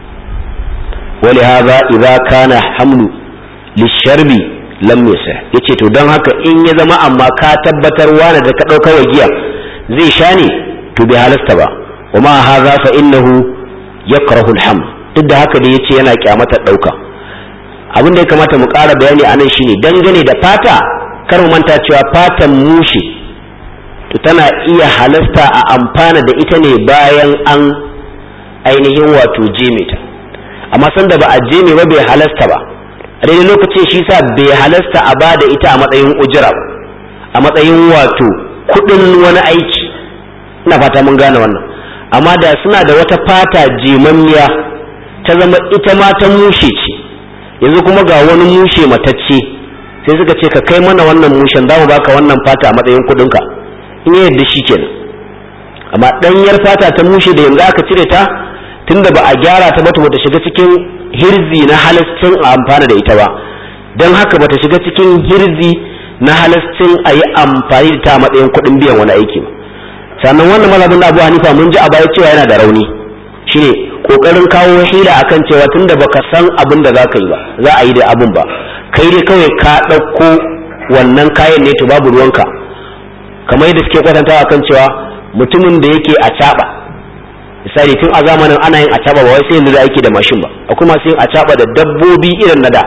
ولهذا إذا كان حمل للشرب لم يصح، yace to dan haka in ya zama amma ka tabbatar wani da ka dauka wagiya zai sha ne, to bai halasta ba. wama hadha fa innahu yakrahu al-ham, duk da haka da yace yana kyamata dauka. abin da ya kamata mu ƙara bayani anan shine dangane da fata, kar mu manta cewa fatan mushe to tana iya halasta a amfana da ita ne bayan an ainihin wato jeme ta, amma sanda ba a jeme ba bai halasta ba. a daidai lokacin shi sa bai halasta a bada ita a matsayin ujira ba, a matsayin wato kudin wani aiki. ina fata mun gane wannan. amma da suna da wata fata jemammiya ta zama ita ma ta mushe ce, yanzu kuma ga wani mushe matacce, sai suka ce ka kai mana wannan mushen, za mu baka wannan fata a matsayin kudinka, in ya yadda shi kenan. amma ɗanyar fata ta mushe da yanzu aka cire ta, tunda ba a gyara ta ba, bata shiga cikin hirzi na halascin a amfana da ita ba, don haka bata shiga cikin hirzi na halascin a yi amfani da ta matsayin kuɗin biyan wani aiki ba. sannan wannan mazhabin Abu Hanifa mun ji a baya cewa yana da rauni, shine kokarin kawo hila akan cewa tunda baka san abin da zaka yi ba, za a yi da abin ba, kai dai kawai ka ɗauko wannan kayan ne to babu ruwanka, kamar yadda suke kwatantawa akan cewa mutumin da yake a caɓa, misali tun a zamanin ana yin acaba ba wai sai yanzu da ake da mashin ba, akwai masu yin acaba da dabbobi irin na da,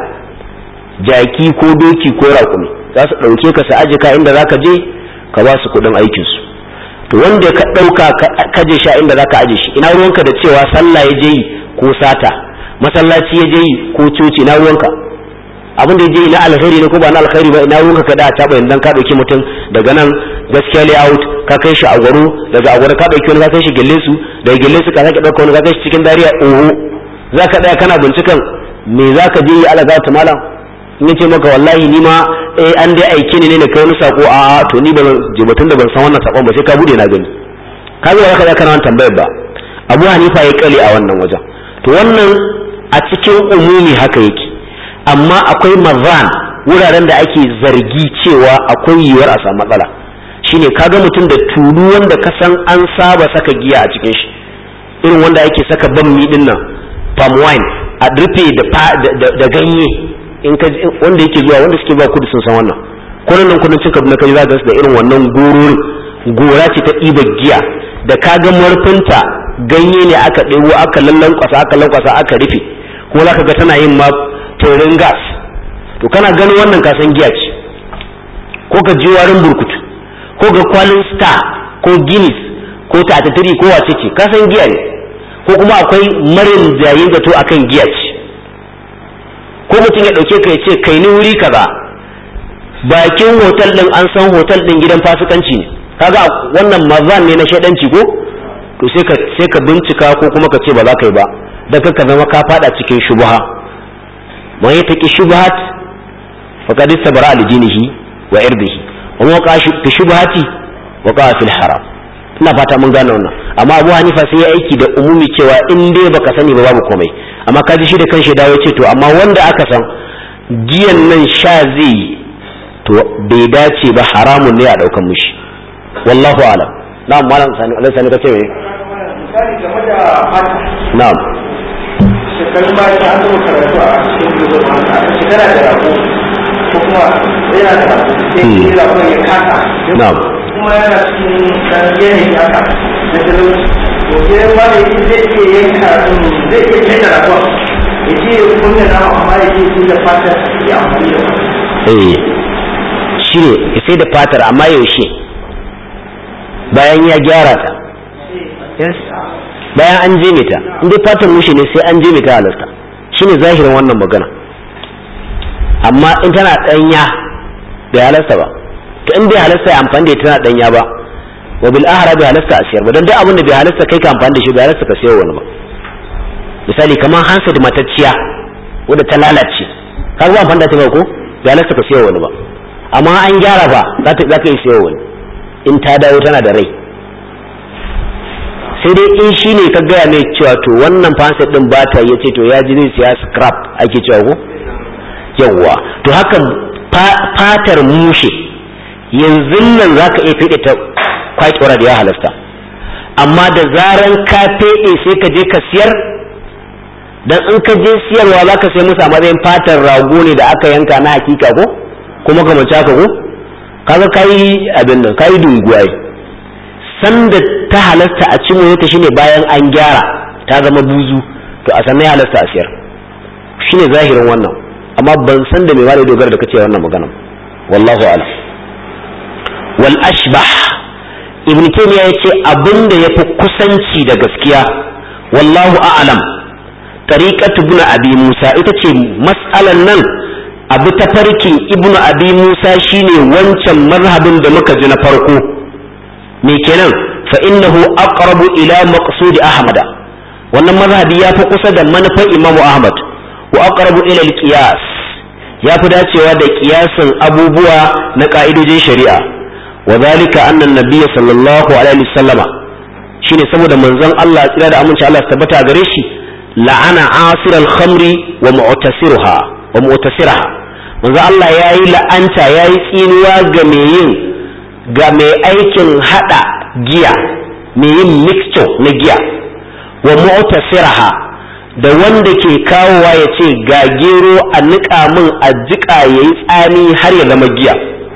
jaki ko doki ko raƙumi, za su ɗauke ka su aje ka inda zaka je ka ba su kuɗin aikin su. to wanda ka ɗauka ka je sha inda zaka aje shi, ina ruwanka da cewa sallah ya je yi ko sata, masallaci ya je yi ko coci, ina ruwanka? abin da ya je yi na alkhairi ne ko ba na alkhairi ba, ina ruwanka ka da acaba yanzu ka ɗauki mutum daga nan gaskiya layout ka kai shi a gwaro, daga a gwaro ka ɗauki wani ka kai shi gelle su, daga gelle su ka sake ɗauka wani ka kai shi cikin dariya. oho za ka ɗaya kana bincikan me za ka je yi ala za ta malam, in ya ce maka wallahi ni ma eh an dai aike ni ne na kai wani sako, a to ni ban je batun da ban san wannan sakon ba sai ka bude na gani, ka zo ka da kana wannan tambayar ba. Abu Hanifa ya kale a wannan wajen. to wannan a cikin umumi haka yake, amma akwai mazan wuraren da ake zargi cewa akwai yiwuwar a samu matsala. shine kaga mutum da tulu wanda ka san an saba saka giya a cikin shi, irin wanda ake saka bammi din nan, palm wine a rufe da da ganye, in ka wanda yake zuwa wanda suke ba kudu sun san wannan, kullun nan kudin cin Kaduna kaji za ka da irin wannan gororin, gora ce ta ɗiba giya da kaga murfinta ganye ne aka ɗebo aka lallankwasa aka lankwasa aka rufe, kuma za ka ga tana yin ma turin gas. to kana ganin wannan kasan giya ce, ko ka ji warin burkutu, ko ga kwalin star ko guinness ko tatatiri ko wace ce, kasan giya ne. ko kuma akwai marin jayin zato akan giya ce, ko mutum ya dauke ka ya ce kai ni wuri kaza, bakin hotel din an san hotel din gidan fasikanci ne, kaga wannan mazan ne na shedanci ko, to sai ka sai ka bincika ko kuma ka ce ba za ka yi ba, da kaka zama ka fada cikin shubha man yataki shubhat faqad istabara li dinihi wa irdihi wa man waqa fi shubhati waqa fil haram. ina fata mun gane wannan. amma Abu Hanifa sai ya aiki da umumi cewa in dai baka sani ba babu komai, amma kaji shi da kanshi dawo ce to amma wanda aka san giyan nan sha zai to bai dace ba, haramun ne a daukan mushi. wallahu a'lam. na'am malam sani Allah sani kace me misali game da fata. na'am shekarun baya ta an zama karatu a cikin gudu a shekara da rago ko kuma yana da rago sai ke rago ya kasa. na'am kuma yana cikin dan yanayi haka na talauci to sai ma da yake zai iya yanka zai iya yanka ragon ya ce ya kunna nama amma ya ce sai da fatar ya amfani da wani. eh shi ne sai da fatar amma yaushe bayan ya gyara ta bayan an jeme ta inda fatar mushi ne sai an jeme ta halasta shine zahirin wannan magana. amma in tana danya bai halasta ba, to in bai halasta ya amfani da ita tana danya ba wa bil ahra bai halasta a siyar ba, dan duk abin da bai halasta kai ka amfani da shi bai halasta ka sayar wani ba. misali kamar handset matacciya wadda ta lalace ka ga amfani da ta ba ko bai halasta ka sayar wani ba, amma an gyara ba za ta za ka yi sayar wani in ta dawo tana da rai. sai dai in shi ne ka gaya mai cewa to wannan handset din ba ta yace to ya ji zai siya scrap ake cewa ko yawwa. to haka fatar mushe yanzu nan za ka iya fede ta kwakwara da ya halasta, amma da zaran ka fede sai ka je ka siyar, dan in ka je siyarwa za ka sai musu a matsayin fatar rago ne da aka yanka na hakika ko kuma kamar haka ko kaga kai abin nan kai dunguwai. sanda ta halasta a cin wata shine bayan an gyara ta zama buzu, to a sannan ya halasta a siyar. shine zahirin wannan, amma ban san da me ma da dogara da kace wannan magana. wallahu a'lam. wal ashbah ibn taymiya yace abinda yafi kusanci da gaskiya wallahu a'lam tariqatu ibn abi musa ita ce mas'alan nan abu ta farkin ibn abi musa shine wancan mazhabin da muka ji na farko. me kenan fa innahu aqrabu ila maqsud ahmad, wannan mazhabi ya fi kusa da manufar imamu ahmad, wa aqrabu ila al-qiyas ya fi dacewa da kiyasin abubuwa na ka'idojin shari'a. wa zalika anna an-nabiy sallallahu alaihi wasallama shine saboda manzon Allah tsira da aminci Allah tabbata gare shi la'ana asir al-khamri wa mu'tasirha wa mu'tasiraha. manzon Allah yayi la'anta yayi tsinuwa ga mai yin ga mai aikin hada giya, mai yin mixture na giya, wa mu'tasiraha da wanda ke kawowa ya ce ga gero a niƙa min a jiƙa ya yi tsami har ya zama giya,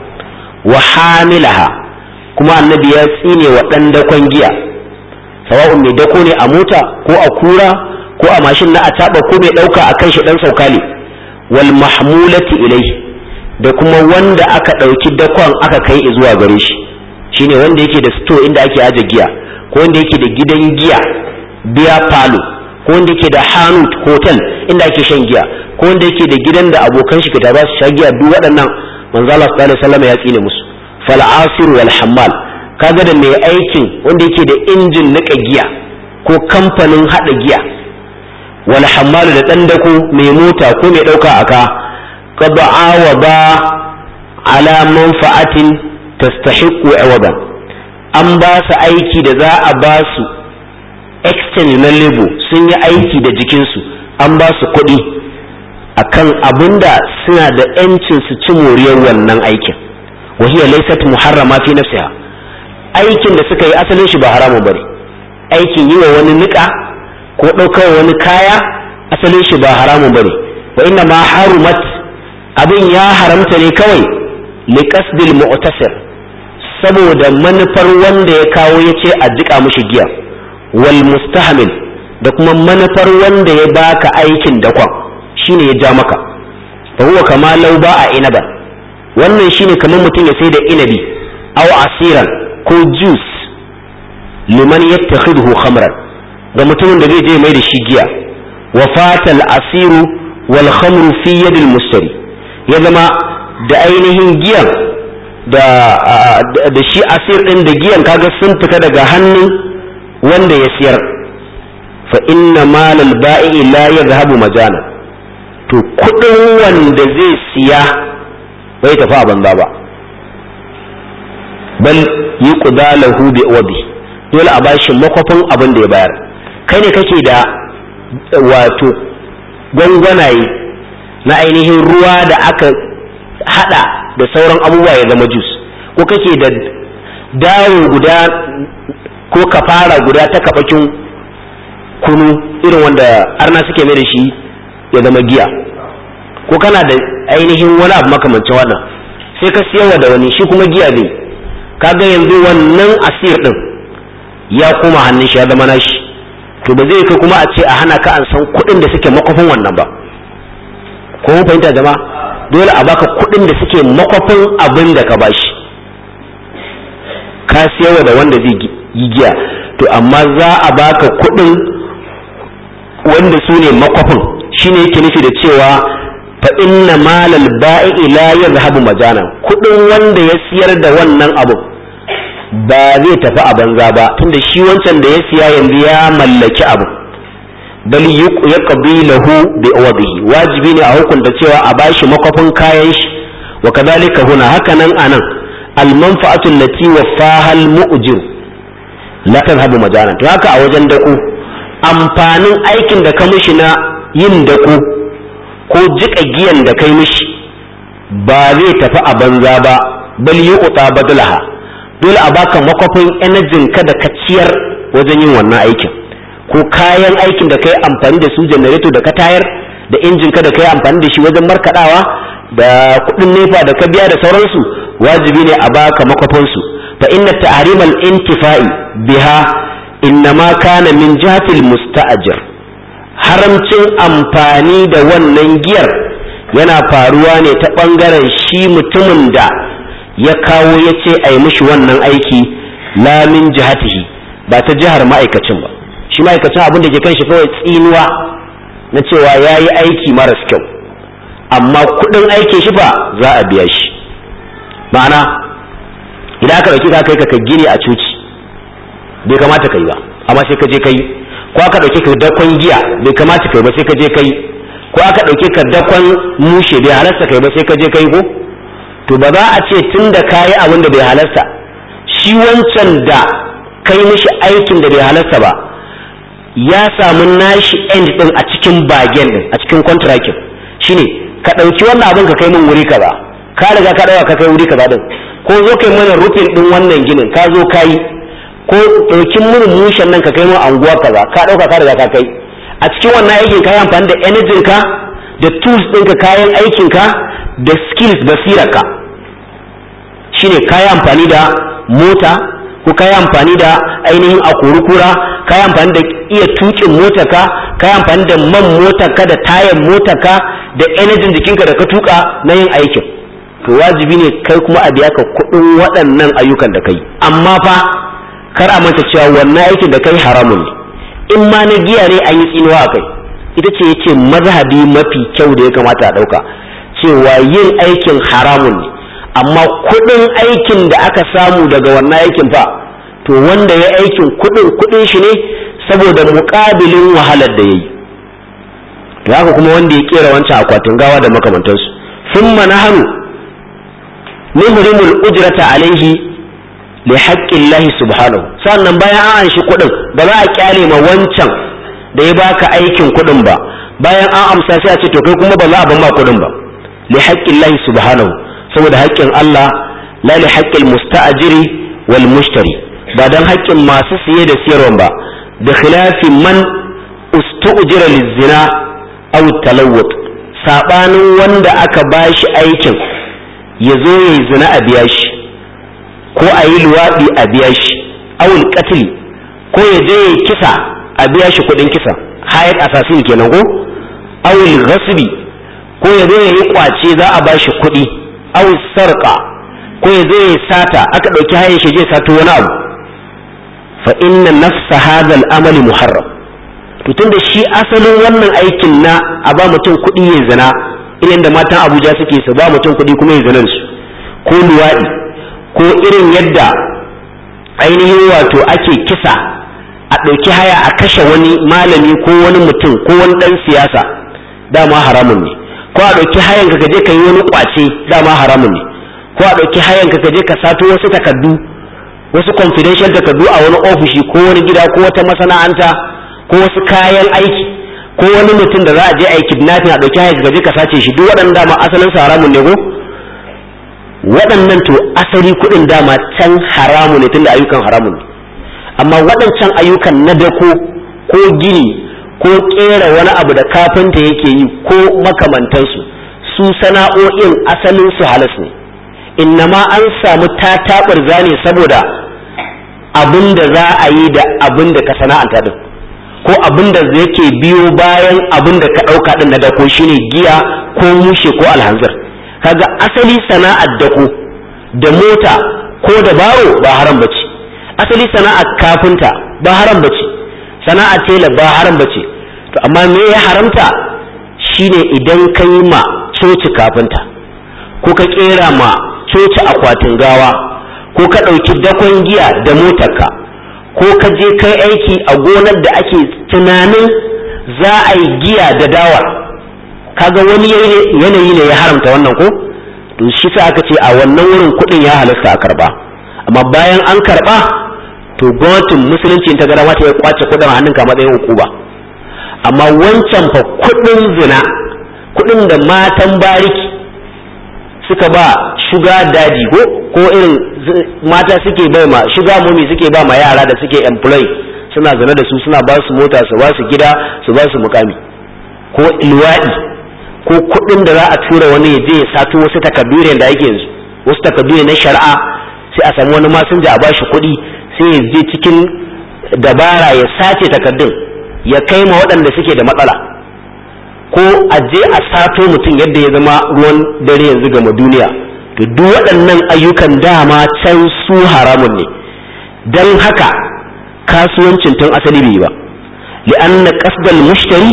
wa hamilaha kuma annabi ya tsine wa ɗan dakon giya, sawa'un mai dako ne a mota ko a kura ko a mashin na a taɓa ko mai ɗauka a kan shi ɗan saukali, wal mahmulati ilai da kuma wanda aka ɗauki dakon aka kai zuwa gare shi, shine wanda yake da store inda ake aje giya, ko wanda yake da gidan giya biya palo, ko wanda yake da hanut hotel inda ake shan giya, ko wanda yake da gidan da abokan shi ka ba su sha giya. duk waɗannan manzo Allah sallallahu alaihi wasallam ya tsine musu. fal asir wal hammal kaga da mai aikin wanda yake da injin nika giya ko kamfanin hada giya, wal hammal da dan dako mai mota ko mai dauka aka qada'a wa ba ala manfa'atin tastahiqu awadan, an ba su aiki da za a ba su exchange na labor, sun yi aiki da jikinsu an ba su kuɗi akan abinda suna da yancin su ci moriyar wannan aikin. wa hiya laysat muharrama fi nafsiha, aikin da suka yi asalin shi ba haramun bane. aikin yi wa wani nika ko ɗaukar wani kaya asalin shi ba haramun bane, wa inna ma harumat abin ya haramta ne kawai li qasdil mu'tasir, saboda manufar wanda ya kawo ya ce a jika mushi giya, wal mustahmil da kuma manufar wanda ya baka aikin dakon shine ya ja maka. fa huwa kama law ba'a inaba, wannan shine kamar mutum ya sai da inabi aw asiran ko juice liman yattakhidhu khamran, ga mutumin da zai je mai da shi giya. wa fatal asiru wal khamru fi yadil mushtari, ya zama da ainihin giyan da da shi asir din da giyan kaga sun fita daga hannun wanda ya siyar. fa inna malal ba'i la yadhhabu majana to kudin wanda zai siya bai tafi a banza ba, bal yuqda lahu bi wabi, dole a bashi makwafin abin da ya bayar. Kai ne kake da wato gwangwanaye na ainihin ruwa da aka hada da sauran abubuwa ya zama jus, ko kake da dawo guda ko kafara guda ta kafakin kunu irin wanda arna suke mai da shi ya zama giya, ko kana da ainihin wani abu makamancin wannan sai ka siyarwa da wani shi kuma giya zai, kaga yanzu wannan asir din ya kuma hannun shi ya zama nashi, to ba zai kai kuma a ce a hana ka an san kuɗin da suke makwafin wannan ba. ko mun fahimta jama'a? Dole a baka kuɗin da suke makwafin abin da ka bashi. Ka siyarwa da wanda zai yi giya, to amma za a baka kuɗin wanda su ne makwafin, shine yake nufi da cewa fa inna malal ba'i la yadhhabu majana, kuɗin wanda ya siyar da wannan abu ba zai tafi a banza ba, tunda shi wancan da ya siya yanzu ya mallaki abu, bal yaqbi lahu bi awdihi, wajibi ne a hukunta cewa a bashi makwafin kayan shi. Wa kadhalika huna, hakanan anan al manfa'atu allati waffaha al mu'jir la tadhhabu majana. To haka a wajen dako, amfanin aikin da ka mishi na yin dako ko jika giyan da kai mishi ba zai tafi a banza ba, bal yu'ta badalaha, dole a baka makwafin energy ka da ka ciyar wajen yin wannan aikin, ko kayan aikin da kai amfani da su, generator da ka tayar, da injin ka da kai amfani da shi wajen markadawa, da kudin nefa da ka biya da sauransu, wajibi ne a baka makwafin su. fa inna ta'rimal intifa'i biha innama kana min jihatil musta'jir, haramcin amfani da wannan giyar yana faruwa ne ta bangaren shi mutumin da ya kawo ya ce a yi mishi wannan aiki, la min jihatihi, ba ta jihar ma'aikacin ba. Shi ma'aikacin abin da ke kan shi kawai tsinuwa na cewa ya yi aiki maras kyau, amma kudin aikin shi ba za a biya shi. Ma'ana idan aka ɗauki ka kai ka gini a coci bai kamata ka yi ba, amma sai ka je ka yi, ko aka ɗauke ka dakon giya bai kamata ka yi ba sai ka je ka yi, ko aka ɗauke ka dakon mushe bai halasta ka yi ba sai ka je ka yi, ko to ba za a ce tun da ka yi abin da bai halasta, shi wancan da kai mishi aikin da bai halasta ba ya samu nashi end din a cikin bagen din, a cikin contracting, shine ka ɗauki wannan abin ka kai min wuri kaza, ka riga ka ɗauka ka kai wuri kaza din, ko zo kai mana rufin din wannan ginin ka zo ka yi, ko ɗauki mun mushen nan ka kai min anguwa kaza, ka ɗauka ka riga ka kai. A cikin wannan aikin ka yi amfani da energy ka da tools ɗinka, kayan aikin ka da skills basirarka, shine kayi amfani da mota, ko kayi amfani da ainihin akurukura, kayi amfani da iya tukin motarka, kayi amfani da man motarka da tayan motarka da energy jikinka da ka tuka na yin aikin, to wajibi ne kai kuma a biya ka kuɗin waɗannan ayyukan da kai. Amma fa kar a manta cewa wannan aikin da kai haramun ne, in ma na giya ne an yi tsinuwa a kai. Ita ce yace mazhabi mafi kyau da ya kamata a ɗauka, cewa yin aikin haramun ne, amma kudin aikin da aka samu daga wannan aikin fa, to wanda ya aikin kudin kudin shi ne saboda muƙabilin wahalar da yayi. To haka kuma wanda ya kera wancan akwatin gawa da makamantansu, thumma nahnu nuhrimul ujrata alaihi li haqqillahi subhanahu. Sannan bayan an anshi kudin ba za a kyale ma wancan da ya baka aikin kudin ba, bayan an amsa sai a ce to kai kuma ba za a ban ma kudin ba, li haqqillahi subhanahu, saboda haƙƙin Allah, la li haƙƙil musta'jiri wal mushtari, ba dan haƙƙin masu siye da siyarwa ba, da khilafi man ustu'jira lizina aw talawwut, sabanin wanda aka bashi aikin ya zo yayi zina a biya shi, ko a yi luwaɗi a biya shi, aw al ko ya je yayi kisa a biya shi kuɗin kisa, hayat assassin kenan ko, aw al-ghasbi ko ya zo yayi kwace za a bashi kuɗi, aw sarqa ko ya zo ya sata aka dauki hayan shi je sato wani abu, fa inna nafsa hadha al-amali muharram. To tunda shi asalin wannan aikin na a ba mutum kuɗi ya zina, irin da matan Abuja suke su ba mutum kuɗi kuma ya zina su, ko luwaɗi, ko irin yadda ainihin wato ake kisa a ɗauki haya a kashe wani malami ko wani mutum ko wani ɗan siyasa dama haramun ne, ko a ɗauki hayan ka je ka yi wani ƙwace dama haramun ne, ko a ɗauki hayan ka je ka sato wasu takardu wasu confidential takardu a wani ofishi ko wani gida ko wata masana'anta ko wasu kayan aiki ko wani mutum da za a je a yi kidnapping a ɗauki hayan ka je ka sace shi, duk waɗannan dama asalin su haramun ne ko waɗannan to asali kuɗin dama can haramun ne tunda ayyukan haramun ne. Amma waɗancan ayyukan na dako ko gini ko ƙera wani abu da kafinta yake yi ko makamantansu su sana'o'in asalin su halas ne, innama an samu tataɓar zane saboda abin da za a yi da abin da ka sana'anta din ko abin da yake biyo bayan abin da ka ɗauka din na dako shine giya ko mushe ko alhanzir. Kaga asali sana'ar dako da mota ko da baro ba haram bace, asali sana'ar kafinta ba haram bace, sana'ar tela ba haram bace. To amma me ya haramta shine idan ka yi ma coci kafinta ko ka kera ma coci akwatin gawa ko ka ɗauki dakon giya da motarka ko ka je kai aiki a gonar da ake tunanin za a yi giya da dawa, kaga wani yanayi ne ya haramta wannan ko to shi sa aka ce a wannan wurin kuɗin ya halasta a karba. Amma bayan an karba to gwamnatin musulunci ta gara mata ya kwace kuɗin a hannunka matsayin hukuma. Amma wancan fa kuɗin zina, kuɗin da matan bariki suka ba shuga dadi ko ko irin mata suke bai ma shuga mumi suke ba ma yara da suke employ suna zina da su, suna ba su mota, su ba su gida, su ba su mukami, ko ilwadi ko kuɗin da za a tura wani ya je ya sato wasu takabire da yake yanzu wasu takabire na shari'a sai a samu wani masinja a bashi kuɗi sai ya je cikin dabara ya sace takardun ya kai ma waɗanda suke da matsala, ko a je a sato mutum yadda ya zama ruwan dare yanzu gama duniya. To duk waɗannan ayyukan dama can su haramun ne, don haka kasuwancin tun asali bai ba, li'anna qasdal mushtari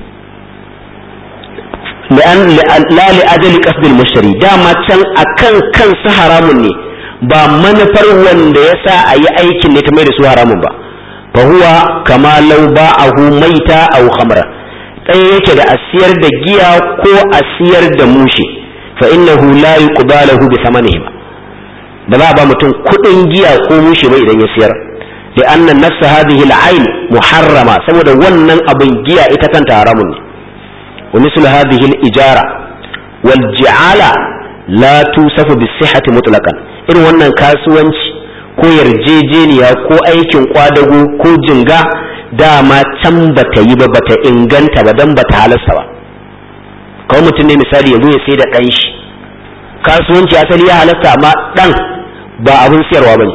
li'an la li'ajali qasdal mushtari, dama can akan kansu haramun ne ba manufar wanda ya sa a yi aikin ne ta mai da su haramun ba. fa huwa kama law ba'ahu maita aw khamra, tsaye yake da asiyar da giya ko asiyar da mushe, fa innahu la yuqbalu bi thamanihim, ba za a ba mutum kudin giya ko mushe ba idan ya siyar, da anna nafsa hadhihi al-ayn muharrama, saboda wannan abin giya ita kanta haramun ne. wa mislu hadhihi al-ijara wal ji'ala la tusafu bi sihhati mutlaqan, irin wannan kasuwanci ko yarjejeniya ko aikin kwadago ko jinga dama can bata yi ba bata inganta ba dan bata halasta ba. kawai mutum ne misali ya zo ya sai da ɗan shi, kasuwanci asali ya halasta amma ɗan ba abin siyarwa ba ne,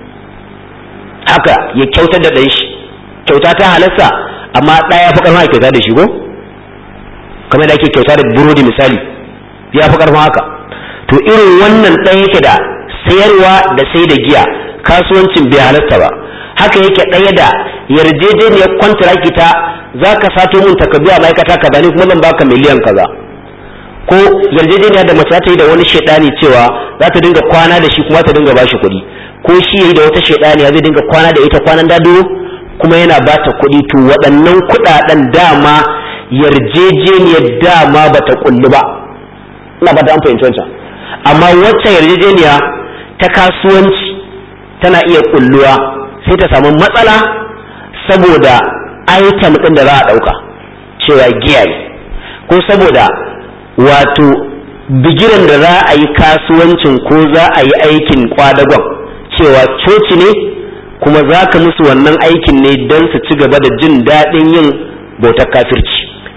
haka ya kyautar da ɗan shi, kyauta ta halasta amma ɗaya ya fi ƙarfin a kyauta da shi ko kamar da ake kyauta da burodi misali ya fi ƙarfin haka. To irin wannan ɗaya yake da sayarwa da sai da giya, kasuwancin bai halasta ba. Haka yake ɗaya da yarjejeniyar kwantiraki ta za ka sato mun takardu a ma'aikata kaza ne kuma zan baka miliyan kaza, ko yarjejeniya da mace ta yi da wani shaidani cewa za ta dinga kwana da shi kuma ta dinga bashi kuɗi, ko shi yayi da wata shaidaniya zai dinga kwana da ita kwanan daduro kuma yana ba ta kuɗi. To waɗannan kuɗaɗen dama yarjejeniyar dama bata kullu ba, ina ba ta an fahimci wancan. Amma wacce yarjejeniya ta kasuwanci tana iya kulluwa sai ta samu matsala saboda item ɗin da za a ɗauka cewa giya ne, ko saboda wato bigiran da za a yi kasuwancin ko za a yi aikin kwadagon cewa coci ne kuma za ka musu wannan aikin ne don su ci gaba da jin daɗin yin bautar kafirci.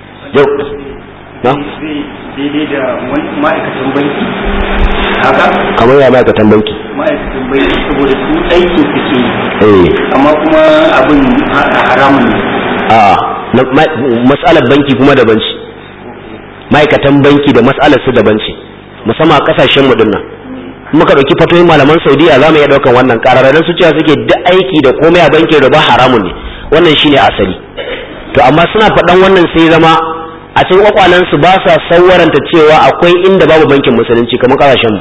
daidai da ma'aikatan banki haka kamar ya ma'aikatan banki ma'aikatan banki saboda su aiki suke yi amma kuma abin haramun ne. a mas'alar banki kuma daban ce, ma'aikatan banki da mas'alar su daban ce, musamman a kasashen mu dinnan. muka dauki fatoyin malaman Saudiya za mu iya daukan wannan kararren su cewa suke duk aiki da komai a bankin riba haramun ne, wannan shine asali. To amma suna faɗan wannan sai zama a cikin kwakwalansu ba sa sauwaranta cewa akwai inda babu bankin musulunci kamar kasashen mu.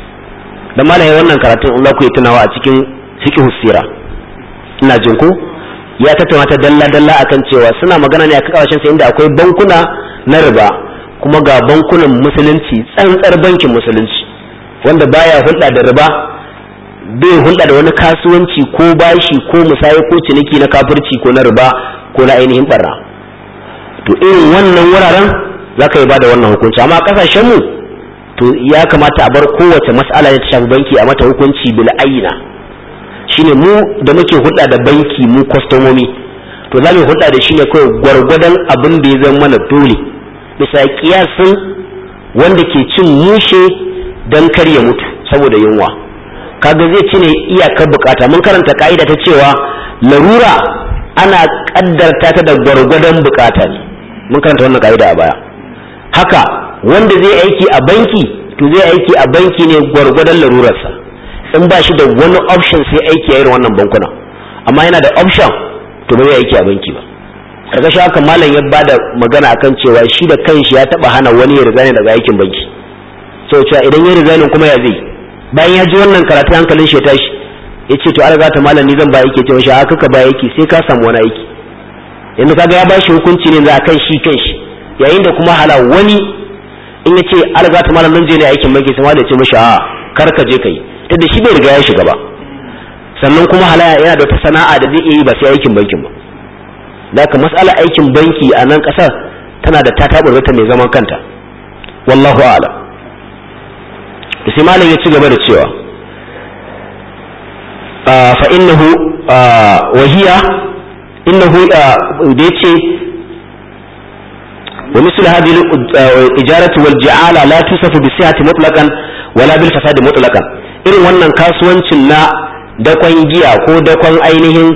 Da malaye wannan karatun Allah ku yi tunawa a cikin fiqh sira ina jin ko ya tattauna ta dalla-dalla akan cewa suna magana ne a kasashen sa inda akwai bankuna na riba kuma ga bankunan musulunci tsantsar bankin musulunci wanda baya hulɗa da riba bai hulɗa da wani kasuwanci ko bashi ko musayi ko ciniki na kafirci ko na riba ko na ainihin barna. To irin wannan wuraren za ka yi ba da wannan hukunci, amma kasashen mu to ya kamata a bar kowace mas'ala da ta shafi banki a mata hukunci bil aina. Shine mu da muke hulɗa da banki mu kwastomomi to za mu hulɗa da shi ne kawai gwargwadon abin da ya zama mana dole bisa kiyasin wanda ke cin mushe don kar ya mutu saboda yunwa, kaga zai ci ne iyakar bukata. Mun karanta ka'ida ta cewa larura ana kaddarta ta da gwargwadon bukata ne, mun karanta wannan ka'ida a baya. Haka wanda zai aiki a banki to zai aiki a banki ne gwargwadon larurarsa, in ba shi da wani option sai aiki a irin wannan bankuna, amma yana da option to ba zai aiki a banki ba. Kaga shi haka malam ya bada magana akan cewa shi da kanshi ya taba hana wani ya riga ne daga aikin banki, sai cewa idan ya riga ne kuma ya zai. Bayan ya ji wannan karatu hankalin shi ya tashi ya ce to alga ta malam ni zan ba yake cewa shi haka ka ba yake sai ka samu wani aiki. Yanzu kaga ya bashi hukunci ne za a kan shi kanshi, yayin da kuma hala wani in ya ce alga ta malam zan je ne aikin banki sai malam ya ce mishi a kar ka je kai, tunda shi bai riga ya shiga ba, sannan kuma hala yana da wata sana'a da zai iya yi ba sai aikin bankin ba. Da haka mas'ala aikin banki a nan ƙasar tana da tataburta mai zaman kanta, wallahu a'lam. sai malam ya ci gaba da cewa fa innahu wahiya innahu da yace wa misl hadhihi al-ijaratu wal ji'ala la tusafu bi sihhati mutlaqan wala bil fasadi mutlaqan. Irin wannan kasuwancin na dakon giya ko dakon ainihin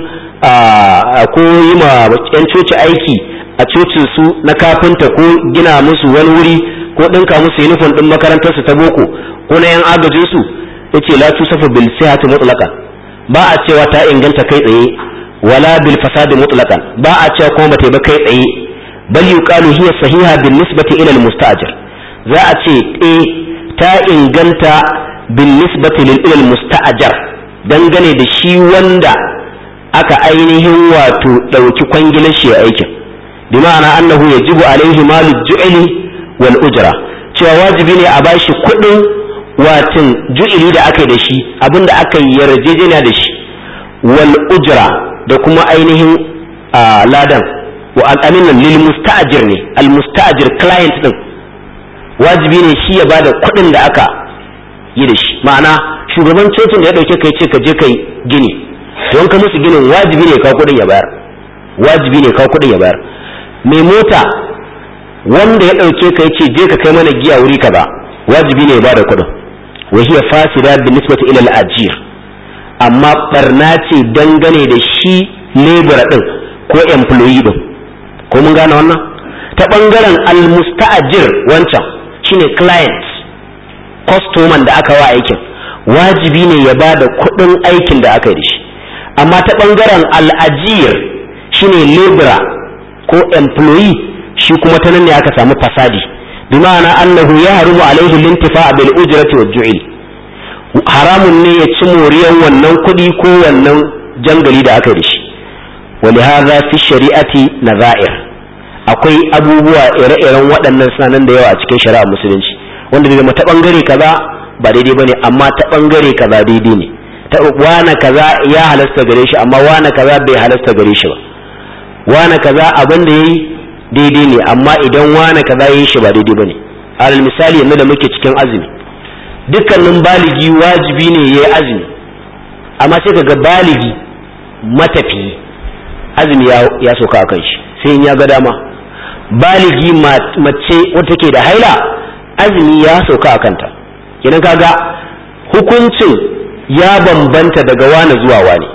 ko yi ma yan coci aiki a cocin su na kafinta ko gina musu wani wuri ko dinka musu uniform din makarantar su ta boko ko na yan agajin su yace la tusafu bil sihhati mutlaqan, ba a cewa ta inganta kai tsaye, wala bil fasadi mutlaqan, ba a cewa kuma bata ba kai tsaye, bal yuqalu hiya sahiha bin nisbati ila al musta'jir. Za a ce eh ta inganta bin nisbati lil ila al musta'jir dangane da shi wanda aka ainihin wato dauki kwangilar shi aikin, bi ma'ana annahu yajibu alaihi malu ju'li wal ujra, cewa wajibi ne a bashi kuɗin watin ju'ili da aka yi da shi, abinda aka yi yarjejeniya da shi, wal ujra da kuma ainihin ladan wa al'amin lil musta'jir ne, al musta'jir client din wajibi ne shi ya bada kuɗin da aka yi da shi. Ma'ana shugaban cocin da ya dauke kai ce ka je kai gini, don ka musu ginin wajibi ne kawo kuɗin ya bayar, wajibi ne kawo kuɗin ya bayar. Mai mota wanda ya dauke kai ce je ka kai mana giya wuri kaza, wajibi ne ya bada kuɗin. wa hiya fasida bi nisbati ila al-ajir, amma barna ce dangane da shi labor din ko employee din, ko mun gane wannan? Ta bangaren al-musta'jir wancan shine client, customer da aka wa aikin, wajibi ne ya bada kuɗin aikin da aka yi da shi. Amma ta bangaren al-ajir shine labor ko employee, shi kuma ta nan ne aka samu fasadi, bima'ana annahu yahrumu alaihi al-intifa' bil ujrati wal ju'l, haramun ne ya ci moriyan wannan kuɗi ko wannan jangali da aka yi da shi. ولهذا في الشريعة نظائر, akwai abubuwa ire-iren waɗannan sanan da yawa a cikin shari'a musulunci, wanda da ta bangare kaza ba daidai bane amma ta bangare kaza daidai ne, ta wana kaza ya halasta gare shi amma wana kaza bai halasta gare shi ba, wana kaza abin da yayi daidai ne amma idan wana kaza yayi shi ba daidai bane. alal misali yanzu da muke cikin azumi, dukkanin baligi wajibi ne yayi azumi, amma sai kaga baligi matafi azumi ya ya soka akan shi sai in ya ga dama, baligi mace wata ke da haila azumi ya soka akan ta. kenan kaga hukuncin ya bambanta daga wani zuwa wani.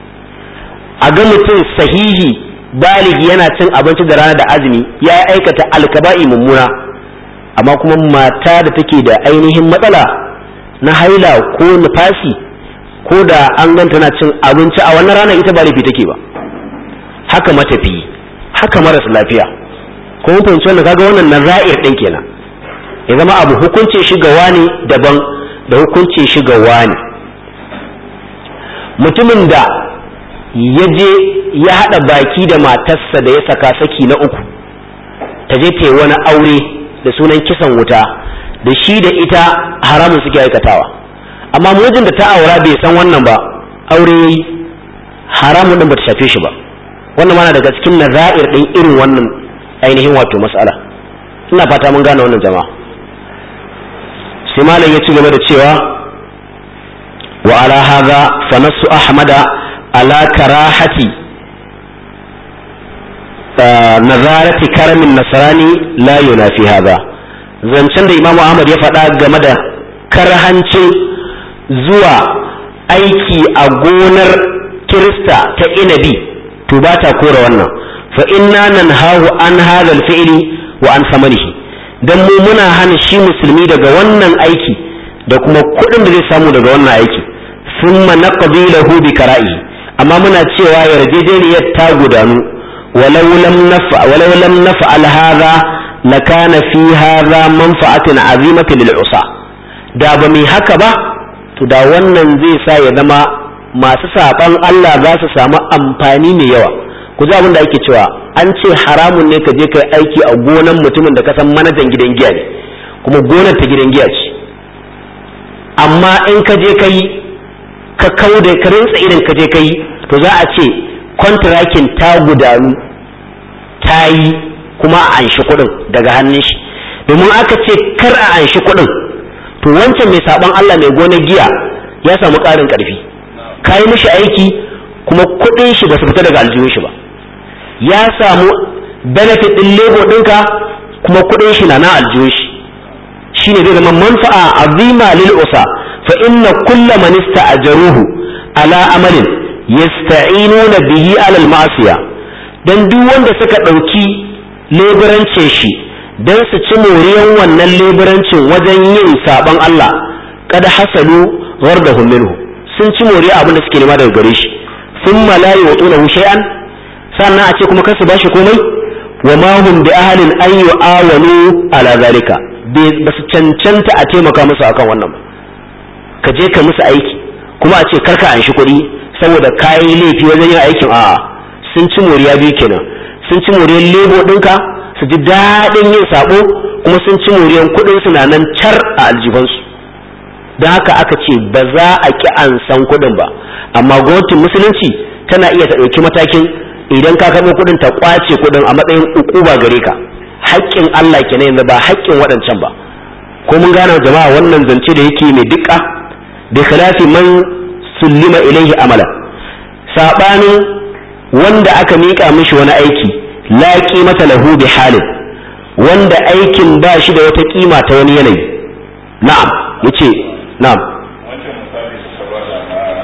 a ga mutum sahihi baligi yana cin abinci da rana da azumi ya aikata alkaba'i mummuna, amma kuma mata da take da ainihin matsala na haila ko nifasi ko da an ganta na cin abinci a wannan rana ita ba laifi take ba. haka matafi, haka maras lafiya, ko mun fahimci wannan? kaga wannan naza'ir din kenan, ya zama abu hukunce shi ga wani daban da hukunce shi ga wani. mutumin da ya je ya haɗa baki da matarsa da ya saka saki na uku ta je ta yi wani aure da sunan kisan wuta da shi da ita haramun suke aikatawa, amma mijin da ta aura bai san wannan ba aure yayi haramun din bata shafe shi ba. Wannan mana daga cikin nazair din irin wannan ainihin wato mas'ala. Ina fata mun gane wannan jama'a. Sai malam ya ci gaba da cewa wa ala hadha fa nasu ahmada ala karahati nazarati karamin nasrani la yunafi hadha. Zancen da Imam Ahmad ya faɗa game da karhancin zuwa aiki a gonar Kirista ta inabi to ba ta kora wannan, fa inna nanhahu an hadha al-fi'li wa an samanihi, dan mu muna hana shi musulmi daga wannan aiki da kuma kuɗin da zai samu daga wannan aiki, thumma naqdi lahu bi kara'ihi, amma muna cewa yarjejeniyar ta gudanu walau lam nafa walau lam naf'al hadha lakana fi hadha manfa'atin 'azimatin lil usa. Da ba mai haka ba to da wannan zai sa ya zama masu saban Allah za su samu amfani mai yawa. Ku ji abin da ake cewa an ce haramun ne ka je kai aiki a gonan mutumin da ka san manajan gidan giya ne kuma gonar ta gidan giya ce, amma in ka je kai ka kauda ka rinsa irin ka je kai to za a ce kontrakin ta gudanu ta yi kuma a anshi kuɗin daga hannun shi, domin aka ce kar a anshi kuɗin to wancan mai saban Allah mai gonar giya ya samu ƙarin ƙarfi, ka yi mishi aiki kuma kuɗin shi ba su fita daga aljihun shi ba, ya samu benefit ɗin lebo ɗinka kuma kuɗin shi na na aljihun shi, shine zai zama manfa'a azima lil usa. fa inna kulla man ista'jaruhu ala amalin yasta'inuna bihi ala al ma'siya, dan duk wanda suka ɗauki leburancin shi dan su ci moriyan wannan leburancin wajen yin saban Allah, kada hasalu ghardahu minhu, sun ci moriya abin da suke nema daga gare shi, thumma la yu'tunahu shay'an, sannan a ce kuma kar su bashi komai, wa ma hum bi ahlin an yu'awanu ala zalika, ba su cancanta a taimaka musu akan wannan ba. Ka je ka musu aiki kuma a ce karka an shi kuɗi saboda kayi laifi wajen yin aikin, a'a sun ci moriya biyu kenan, sun ci moriyar lebo ɗinka su ji daɗin yin sabo kuma sun ci moriyar kuɗin su na nan car a aljibansu. Don haka aka ce ba za a ki an san kuɗin ba, amma gwamnatin musulunci tana iya ta ɗauki matakin idan ka karɓo kuɗin ta ƙwace kuɗin a matsayin ukuba gare ka. Haƙƙin Allah kenan yanzu ba haƙƙin waɗancan ba. Ko mun gane jama'a wannan zance da yake mai dukka bi khilafi man sullima ilaihi amala, sabanin wanda aka mika mishi wani aiki la qimata lahu bi halin, wanda aikin ba shi da wata kima ta wani yanayi. Na'am yace na'am wancan misali da sabata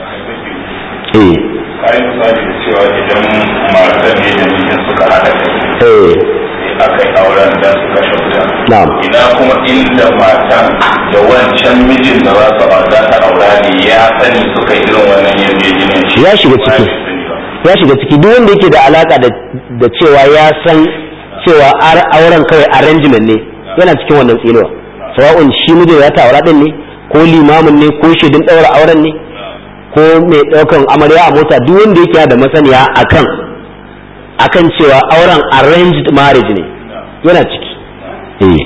na eh kai misali da cewa idan matan ne da mijin suka hada eh aka yi auren dan suka shauta. na'am Ina kuma inda matan da wancan mijin da za su za ta aura ne ya sani suka yi irin wannan yarjejeniyar shi ya shiga ciki ya shiga ciki duk wanda yake da alaka da da cewa ya san cewa auren kawai arrangement ne yana cikin wannan tsinewa, sawa'un shi mijin ya ta aura din ne ko limamin ne ko shedin daura auren ne ko mai daukan amarya a mota, duk wanda yake da masaniya akan akan cewa auren arranged marriage ne yana ciki. eh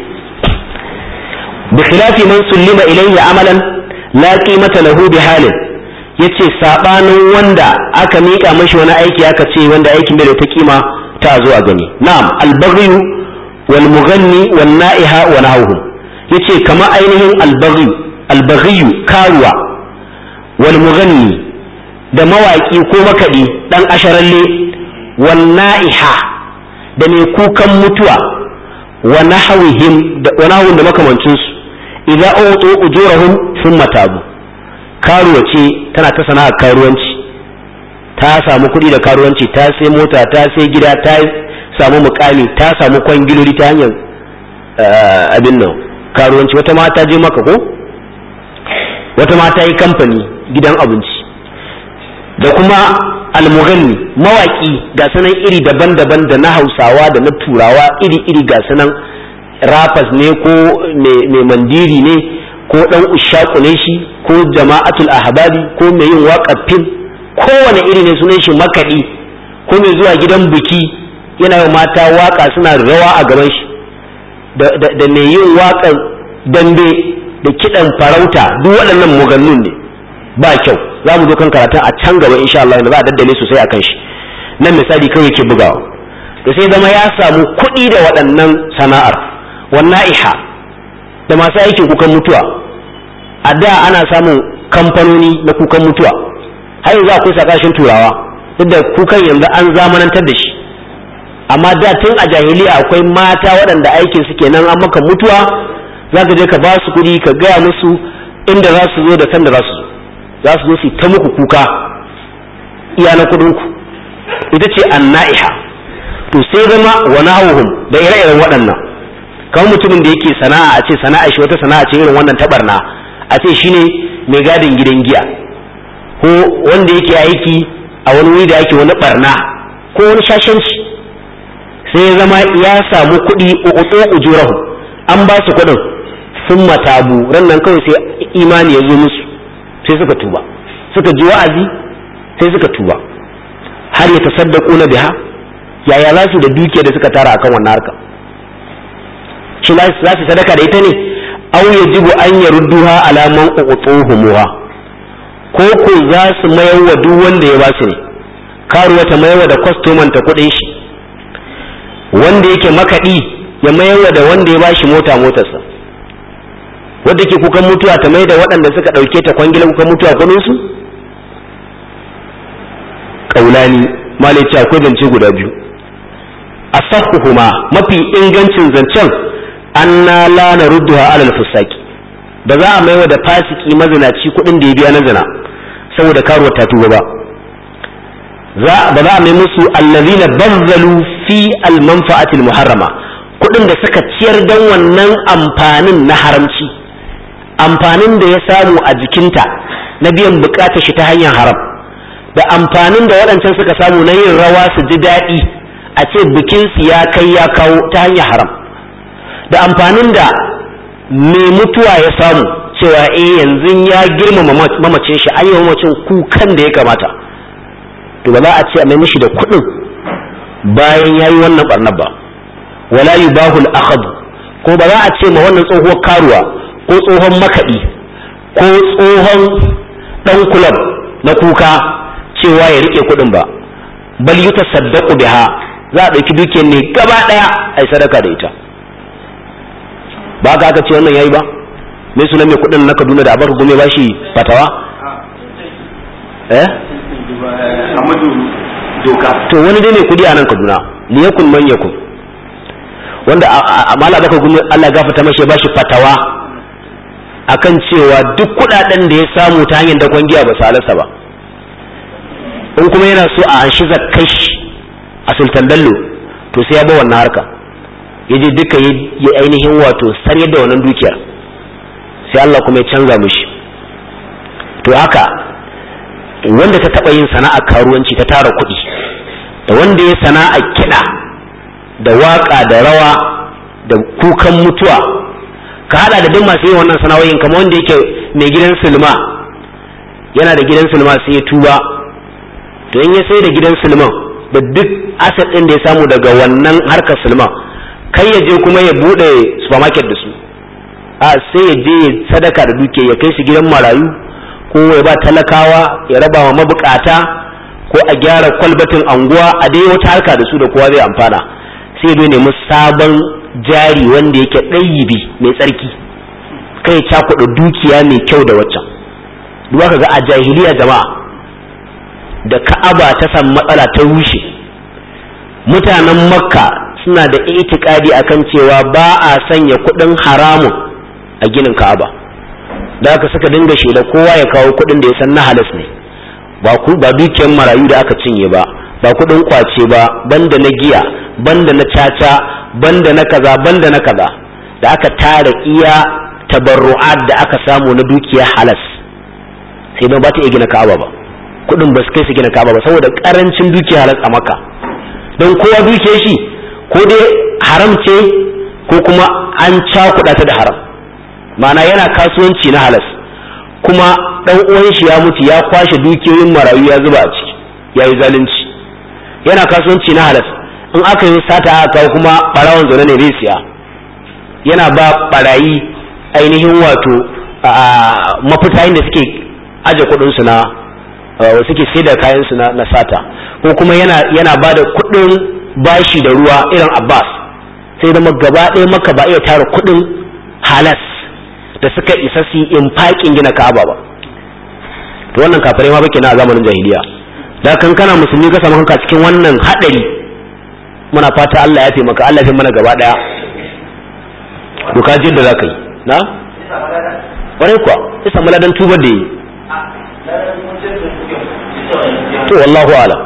bi khilafi man sullima ilayhi amalan la qimata lahu bi halin, yace sabanin wanda aka mika mashi wani aiki aka ce wanda aikin bai da ta kima ta zo a gani. Na'am al-baghy wal mughanni wan na'iha wa nahawhum, yace kamar ainihin al-baghy al-baghy karuwa wal mughanni da mawaki ko makadi dan asharalle, wan na'iha da mai kukan mutuwa, wa nahawihim da wa nahawun da makamancin su, idza utu ujurahum thumma tabu. Karuwa ce tana ta sana'a karuwanci, ta samu kuɗi da karuwanci, ta sai mota, ta sai gida, ta samu mukami, ta samu kwangilori ta hanyar abin nan karuwanci. Wata ma ta je maka ko wata ma ta yi kamfani gidan abinci. Da kuma almughanni mawaki ga sanan iri daban-daban, da na Hausawa da na Turawa iri-iri ga sanan, rappers ne ko mai mandiri ne ko dan ushaku ne shi ko jama'atul ahbabi ko mai yin waƙar fim kowane iri ne sunan shi makaɗi, ko mai zuwa gidan biki yana yi mata waka suna rawa a gaban shi, da mai yin waƙar dambe da kiɗan farauta, duk waɗannan mugannun ne ba kyau. za mu zo kan karatun a can gaba insha Allah za a daddale sosai akan shi. nan misali kawai yake bugawa. da sai zama ya samu kuɗi da waɗannan sana'ar, wannan iha da masu aikin kukan mutuwa. a da ana samun kamfanoni na kukan mutuwa, har yanzu akwai sakashin turawa, duk da kukan yanzu an zamanantar da shi, amma da tun a jahiliya akwai mata waɗanda aikin su kenan, an maka mutuwa za ka je ka ba su kuɗi ka gaya musu inda za su zo da sanda za su zo za su zo su ta muku kuka iya na kuɗinku. ita ce anna'iha. to sai zama wa nahawhum da ire-iren waɗannan, kamar mutumin da yake sana'a a ce sana'a shi wata sana'a ce irin wannan tabarna, a ce shine mai gadin gidan giya, ko wanda yake aiki a wani wuri da yake wani barna ko wani shashanci. sai ya zama ya samu kuɗi uqutu ujurahum, an ba su kuɗin sun matabu, ran nan kawai sai imani ya zo musu, sai suka tuba, suka ji wa'azi sai suka tuba. har ya tasaddaqu na biha, yaya za su da dukiya da suka tara akan wannan harka? shi za su sadaka da ita ne, aw yajibu an yarudduha ala man uqutuhumuha, ko ko za su mayar wa duk wanda ya ba su ne. karuwa ta mayar da kwastoman ta kuɗin shi, wanda yake makaɗi ya mayar da wanda ya bashi mota motarsa, wanda ke kukan mutuwa ta mai da waɗanda suka ɗauke ta kwangilan kukan mutuwa kuɗinsu. Kaulani malice akwai zance guda biyu, asahuhuma mafi ingancin zancen anna la narudduha alal fusaki, ba za a maiwa da fasiki mazinaci kuɗin da ya biya na zina saboda karuwar ta tuba ba. za ba za a mai musu allazina bazzalu fi almanfa'atil muharrama, kuɗin da suka ciyar dan wannan amfanin na haramci, amfanin da ya samu a jikinta na biyan bukatar shi ta hanyar haram, da amfanin da waɗancan suka samu na yin rawa su ji daɗi a ce bikinsu ya kai ya kawo ta hanyar haram, da amfanin da mai mutuwa ya samu cewa eh yanzu ya girmama mamacin shi, an yi mamacin kukan da ya kamata, to ba za a ce a mai mishi da kuɗin bayan ya yi wannan ɓarnar ba. wala yubahu al-akhd, ko ba za a ce ma wannan tsohuwar karuwa ko tsohon makaɗi ko tsohon ɗan kulab na kuka cewa ya rike kuɗin ba, bal yutasaddaqu biha, za a ɗauki dukiyar ne gaba ɗaya a yi sadaka da ita. ba ka aka ce wannan yayi ba? me sunan mai kuɗin na Kaduna da abar gume ba shi fatawa? eh Amadu Doka. to wani dai mai kuɗi a nan Kaduna, liyakun man yakun, wanda amala baka gume Allah gafarta mashi ba shi fatawa akan cewa duk kuɗaɗen da ya samu ta hanyar da kwangiya ba su halarsa ba, in kuma yana so a anshi zakkai a Sultan Bello to sai ya ba wannan harka, ya je duka ya ainihin wato sarye da wannan dukiyar, sai Allah kuma ya canza mishi. to haka wanda ta taɓa yin sana'a karuwanci ta tara kuɗi, da wanda ya sana'a kiɗa da waƙa da rawa da kukan mutuwa, ka hada da duk masu yin wannan sana'o'in, kamar wanda yake mai gidan silma, yana da gidan silma sai ya tuba, to in ya sai da gidan silman da duk asset ɗin da ya samu daga wannan harkar silma, kai ya je kuma ya bude supermarket da su, a sai ya je sadaka da duke, ya kai su gidan marayu ko ya ba talakawa, ya raba wa mabukata, ko a gyara kwalbatin anguwa, a dai wata harka da su da kowa zai amfana. sai ya nemi sabon jari wanda yake ɗayyibi mai tsarki, kai cakuɗa dukiya mai kyau da waccan. duba ka ga a jahiliya jama'a da Ka'aba ta san matsala ta rushe, mutanen Makka suna da itikadi akan cewa ba a sanya kuɗin haramun a ginin Ka'aba, da aka saka dinga shela kowa ya kawo kuɗin da ya san na halas ne, ba ku ba dukiyar marayu da aka cinye ba, ba kuɗin kwace ba, banda na giya, banda na caca, banda na kaza, banda na kaza, da aka tara iya tabarru'at da aka samu na dukiyar halas, sai ba ta iya gina Ka'aba ba, kuɗin ba su kai su gina Ka'aba ba saboda karancin dukiyar halas a Makka. don kowa dukiyar shi ko dai haram ce ko kuma an cakuɗa ta da haram, ma'ana yana kasuwanci na halas kuma dan uwan shi ya mutu ya kwashe dukiyoyin marayu ya zuba a ciki yayi zalunci. Yana kasuwanci na halas, in aka yi sata aka kawo kuma barawon zaune ne zai siya, yana ba barayi ainihin wato mafita inda suke aje kudin su na suke sai da kayan su na sata, ko kuma yana yana ba da kudin bashi da ruwa irin Abbas, sai zama gaba ɗaya maka ba iya tara kudin halas da suka isa su yi infaƙin gina Ka'aba ba. To wannan kafirai ma bake na a zamanin jahiliya. Da kan kana musulmi ka samu kanka cikin wannan hadari, muna fata Allah ya fi maka, Allah ya fi mana gaba ɗaya. To ka ji yadda za ka yi na? Ƙwarai kuwa, ya samu ladan tubar da yi. To wallahu alam.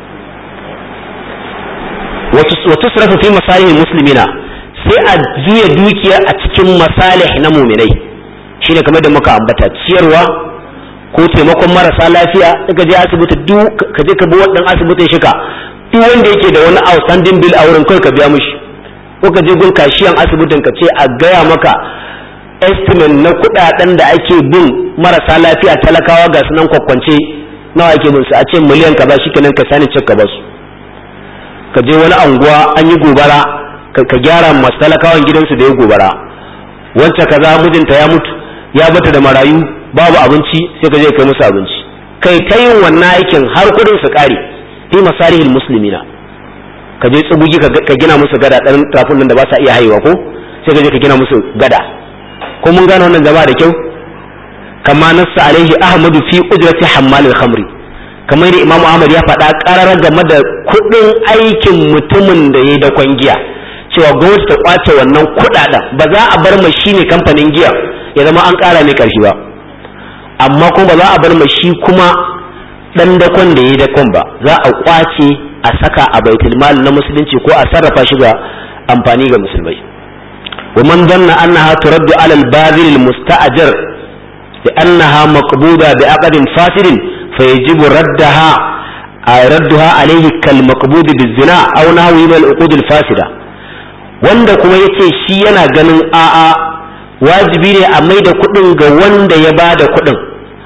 Wata surafa fi masalihin muslimina, sai a juya dukiya a cikin masalih na muminai, shine kamar da muka ambata, ciyarwa ko taimakon marasa lafiya. Ka je asibiti duk ka je ka bi wadan asibitin shika, duk wanda yake da wani outstanding bill a wurin kai ka biya mishi, ko ka je gun kashiyan asibitin ka ce a gaya maka estimate na kudaden da ake bin marasa lafiya talakawa ga sunan kwakwance nawa ake bin su, a ce miliyan ka ba shi kenan ka sani cek ka ba su. Ka je wani anguwa an yi gobara ka gyara masu talakawan gidansu da ya gobara, wancan kaza mijinta ya mutu ya bata da marayu babu abinci, sai ka je kai musu abinci. Kai ta yin wannan aikin har kudin su kare fi masalihil muslimina. Ka je tsubugi ka gina musu gada, dan trafin nan da ba sa iya haihuwa ko, sai ka je ka gina musu gada. Ko mun gane wannan jama'a da kyau? Kama nassa alaihi Ahmadu fi ujrati hammalil khamri, kamar da Imam Ahmad ya faɗa ƙararar game da kuɗin aikin mutumin da ya da kwangiya, cewa gwamnati ta kwace wannan kuɗaɗen, ba za a bar mashi ne kamfanin giya ya zama an ƙara mai ƙarfi ba, amma kuma ba za a bar mashi kuma ɗan dakon da ya dakon ba, za a kwace a saka a baitul mal na musulunci ko a sarrafa shi ga amfani ga musulmai. wa man dhanna annaha turaddu ala al-bazil al-musta'jir bi annaha maqbuda bi aqdin fasidin fayajibu raddaha radduha alayhi kal maqbud bizina aw nahwi min al-uqud al-fasida. wanda kuma yace shi yana ganin a'a wajibi ne a maida kuɗin ga wanda ya bada kuɗin,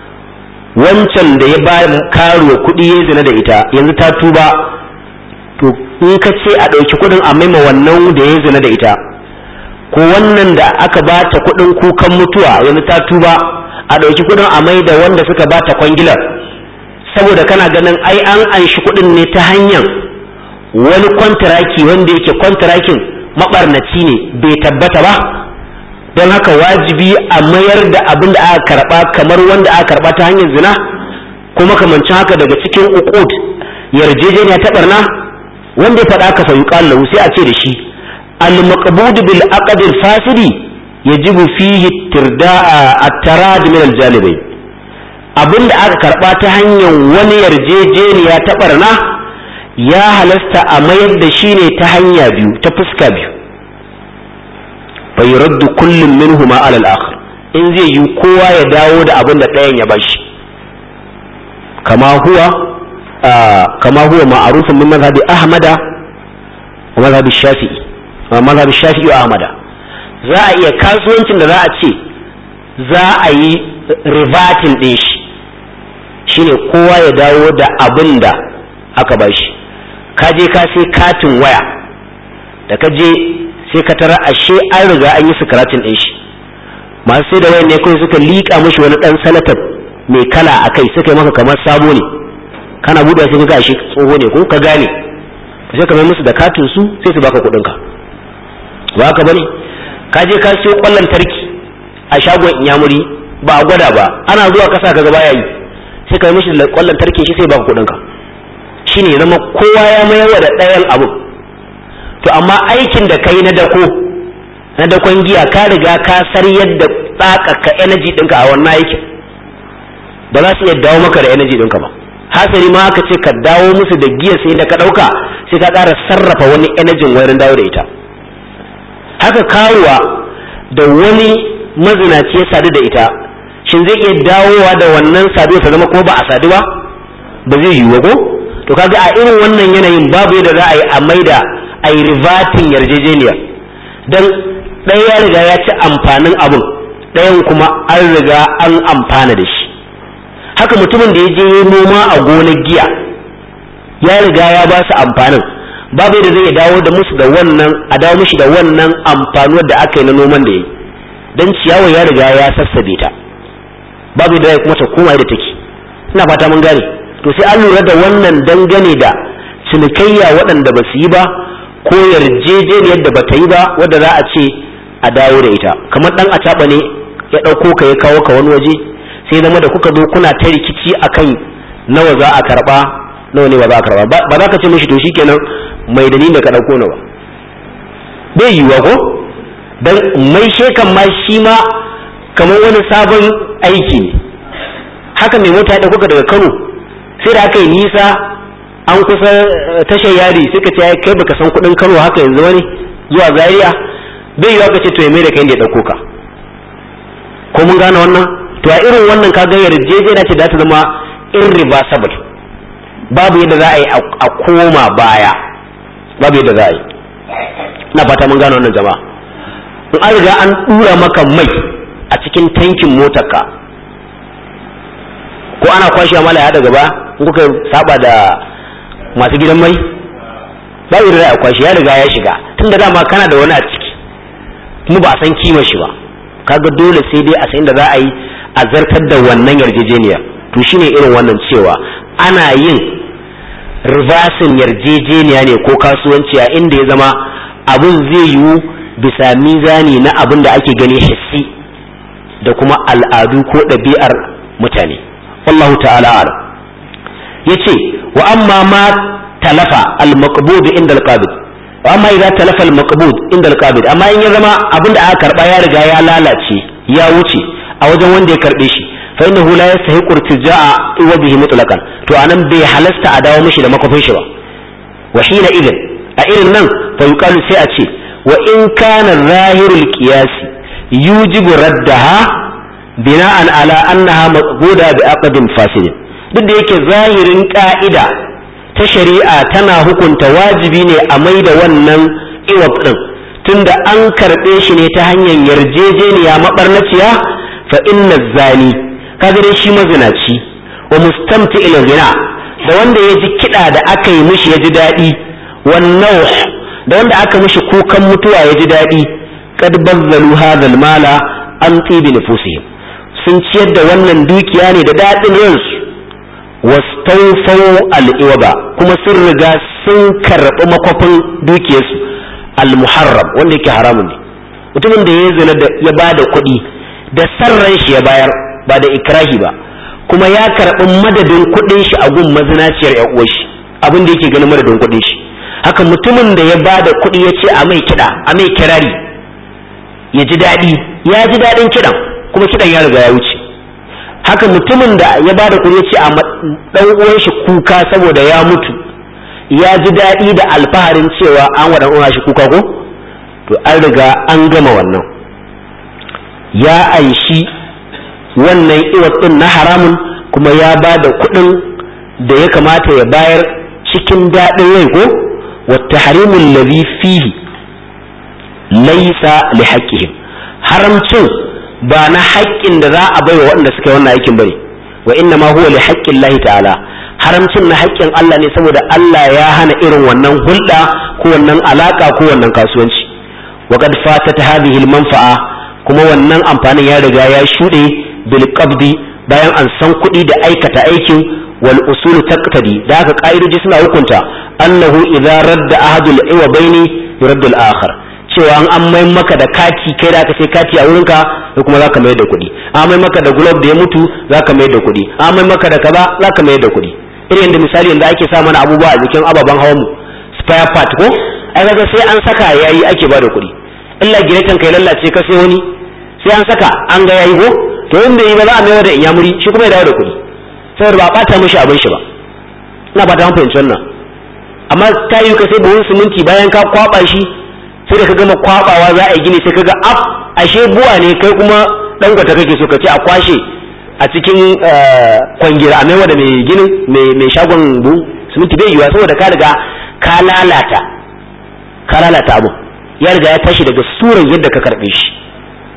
wancan da ya ba karuwa kuɗi ya zina da ita yanzu ta tuba, to in ka ce a ɗauki kuɗin a maima wannan da ya zina da ita, ko wannan da aka ba ta kuɗin kukan mutuwa yanzu ta tuba, a ɗauki kuɗin a maida wanda suka ba ta kwangilar, saboda kana ganin ai an anshi kuɗin ne ta hanyar wani kwantiraki wanda yake kwantirakin maɓarnaci ne bai tabbata ba, don haka wajibi a mayar da abin da aka karba kamar wanda aka karba ta hanyar zina, kuma kamancin haka daga cikin uqud yarjejeniya ta barna. wanda ya faɗa ka fa yuqal lahu, sai a ce da shi al-maqbud bil aqd al-fasidi yajibu fihi tirda'a at-tarad min al-janibayn. abinda aka karba ta hanyar wani yarjejeniya ta barna ya halasta a mayar da shi ne ta hanya biyu, ta fuska biyu. fa yuraddu kullun minhuma ala al-akhar, in zai yi kowa ya dawo da abin da ɗayan ya bashi, kama huwa kama huwa ma'rufun min madhhabi ahmada wa madhhabi shafi'i wa madhhabi shafi'i wa ahmada. za a iya kasuwancin da za a ce za a yi reverting din shi, shine kowa ya dawo da abin da aka bashi. ka je ka sai katin waya, da ka je sai ka tara ashe an riga an yi scratching din shi, masu sai da wayan ne kawai suka liƙa mishi wani dan salatar mai kala akai, suka yi maka kamar sabo ne, kana buɗe sai ka ashe tsoho ne ko ka gane, sai ka mai musu da katin su sai su baka kuɗin ka. ba ka bane ka je ka siyo ƙwallon tarki a shagon inyamuri ba a gwada ba, ana zuwa kasa ka gaba yayi, sai ka mai mishi da ƙwallon tarki shi sai baka kuɗin ka. shine zama kowa ya mayar da ɗayan abu. to amma aikin da kai na dako na dakon giya ka riga ka saryar da tsakaka energy ɗinka a wannan aikin, ba za su iya dawo maka da energy ɗinka ba. hasari ma aka ce ka dawo musu da giya sai da ka ɗauka sai ka ƙara sarrafa wani energy wurin dawo da ita. haka karuwa da wani mazinaci ya sadu da ita, shin zai iya dawowa da wannan saduwa ta zama kuma ba a sadu ba? ba zai yiwu ko? to kaga a irin wannan yanayin babu yadda za a yi a maida a yi rivatin yarjejeniya, don ɗaya ya riga ya ci amfanin abun, ɗayan kuma an riga an amfana da shi. Haka mutumin da ya je ya noma a gonar giya ya riga ya ba su amfanin, babu da zai dawo da musu da wannan a dawo mishi da wannan amfanuwar da aka yi na noman da ya yi, don ciyawa ya riga ya sassabe ta, babu da ya kuma ta koma da take. Ina fata mun gane. To sai an lura da wannan dangane da cinikayya waɗanda ba su yi ba ko yarjejeniyar da ba ta yi ba wadda za a ce a dawo da ita. Kamar ɗan acaɓa ne ya ɗauko ka ya kawo ka wani waje, sai zama da kuka zo kuna ta rikici akan nawa za a karɓa nawa ne ba za a karɓa ba za ka ce mishi to shikenan mai dalilin da ka ɗauko nawa, bai yiwuwa ko dan mai shekan ma shi ma kamar wani sabon aiki ne. Haka mai mota ya ɗauko ka daga Kano, sai da aka yi nisa an kusa tashar yari suka ce kai baka san kuɗin Kano haka yanzu wani zuwa Zaria, bai yiwuwa ka ce to ya mai da kai da ya ɗauko ka. Ko mun gane wannan? To a irin wannan ka ga yarjejeniya ce da ta zama irreversible, babu yadda za a yi a koma baya, babu yadda za a yi. Ina fata mun gane wannan jama'a. In an riga an dura maka mai a cikin tankin motarka, ko ana kwashe mala ya daga ba in kuka saba da masu gidan mai, babu yadda za a kwashe, ya riga ya shiga tun da dama kana da wani a ciki kuma ba a san kima shi ba, kaga dole sai dai a san da za a yi a zartar da wannan yarjejeniya. To shine irin wannan cewa ana yin reversing yarjejeniya ne ko kasuwanci a inda ya zama abin zai yiwu bisa mizani na abin da ake gani hissi da kuma al'adu ko ɗabi'ar mutane. Wallahu ta'ala ala yace wa amma ma talafa al-maqbud inda al-qabid, wa amma idza talafa al-maqbud inda al-qabid, amma in ya zama abin da aka karba ya riga ya lalace ya wuce a wajen wanda ya karbe shi, fa innahu la yastahiqu irtija'a iwadihi mutlaqan, to anan bai halasta a dawo mishi da makofin shi ba. Wa hina idan a irin nan fa yuqalu sai a ce wa in kana zahirul qiyas yujibu raddaha bina'an ala annaha maqbuda bi aqdin fasid, duk da yake zahirin ka'ida ta shari'a tana hukunta wajibi ne a maida wannan iwab din tunda an karbe shi ne ta hanyar yarjejeniya mabarnaciya. Fa inna zani kaga dai shi mazinaci wa mustamti ila zina da wanda ya ji kiɗa da aka yi mishi ya ji daɗi, wannan da wanda aka mishi kukan mutuwa ya ji daɗi, kad bazzalu hadhal mala an tibi nufusihim, sun ciyar da wannan dukiya ne da daɗin ransu, wastawfaw al-iwaba kuma sun riga sun karɓi makwafin dukiyarsu al-muharram wanda yake haramun ne. Mutumin da ya zina da ya bada kuɗi da sarran shi ya bayar ba da ikrahi ba, kuma ya karɓi madadin kuɗin shi a gun mazinaciyar ƴan uwar shi, abin da yake ganin madadin kuɗin shi. Haka mutumin da ya bada kuɗi ya ce a mai kiɗa a mai kirari ya ji daɗi, ya ji daɗin kiɗan kuma kiɗan ya riga ya wuce. Haka mutumin da ya bada kuɗi ya ce a ɗan uwan shi kuka saboda ya mutu, ya ji daɗi da alfaharin cewa an wa ɗan uwan shi kuka ko, to an riga an gama wannan. Ya aishi wannan iwat din na haramun kuma ya ba da kuɗin da ya kamata ya bayar cikin daɗin rai ko, wa tahrimul ladhi fihi laysa li haqqihim, haramcin ba na haƙƙin da za a baiwa waɗanda suka yi wannan aikin bane, wa inna ma huwa li haqqin Allah ta'ala, haramcin na haƙƙin Allah ne saboda Allah ya hana irin wannan hulɗa ko wannan alaka ko wannan kasuwanci. wa qad fatat hadhihi al-manfa'a, kuma wannan amfanin ya riga ya shuɗe bil qabdi bayan an san kuɗi da aikata aikin, wal usul taqtadi, da haka ƙa'idoji suna hukunta annahu idza radda ahadul iwabaini yuraddu al-akhar, cewa an an mai maka da kati kai da aka sai kati a wurinka da kuma zaka mai da kuɗi, an mai maka da glove da ya mutu zaka mai da kuɗi, an mai maka da kaza zaka mai da kuɗi. Irin da misali yanda ake sa mana abubuwa a jikin ababen hawan mu spare part ko, ai kaga sai an saka yayi ake ba da kuɗi, illa giretan kai lallace ka sai wani sai an saka an ga yayi ko, to in bai yi ba za a mai da inyamuri shi kuma ya dawo da kuɗi saboda ba a ɓata mishi abin shi ba. Ina fata an fahimci wannan. Amma ta yi ka sai buhun siminti bayan ka kwaba shi sai da ka gama kwabawa za a yi gini sai ka ga af ashe buwa ne kai kuma dan gwata kake so ka ce a kwashe a cikin kwangira a maiwa da mai ginin mai shagon bu siminti bai yiwa saboda ka riga ka lalata ka lalata abu ya riga ya tashi daga surar yadda ka karbe shi.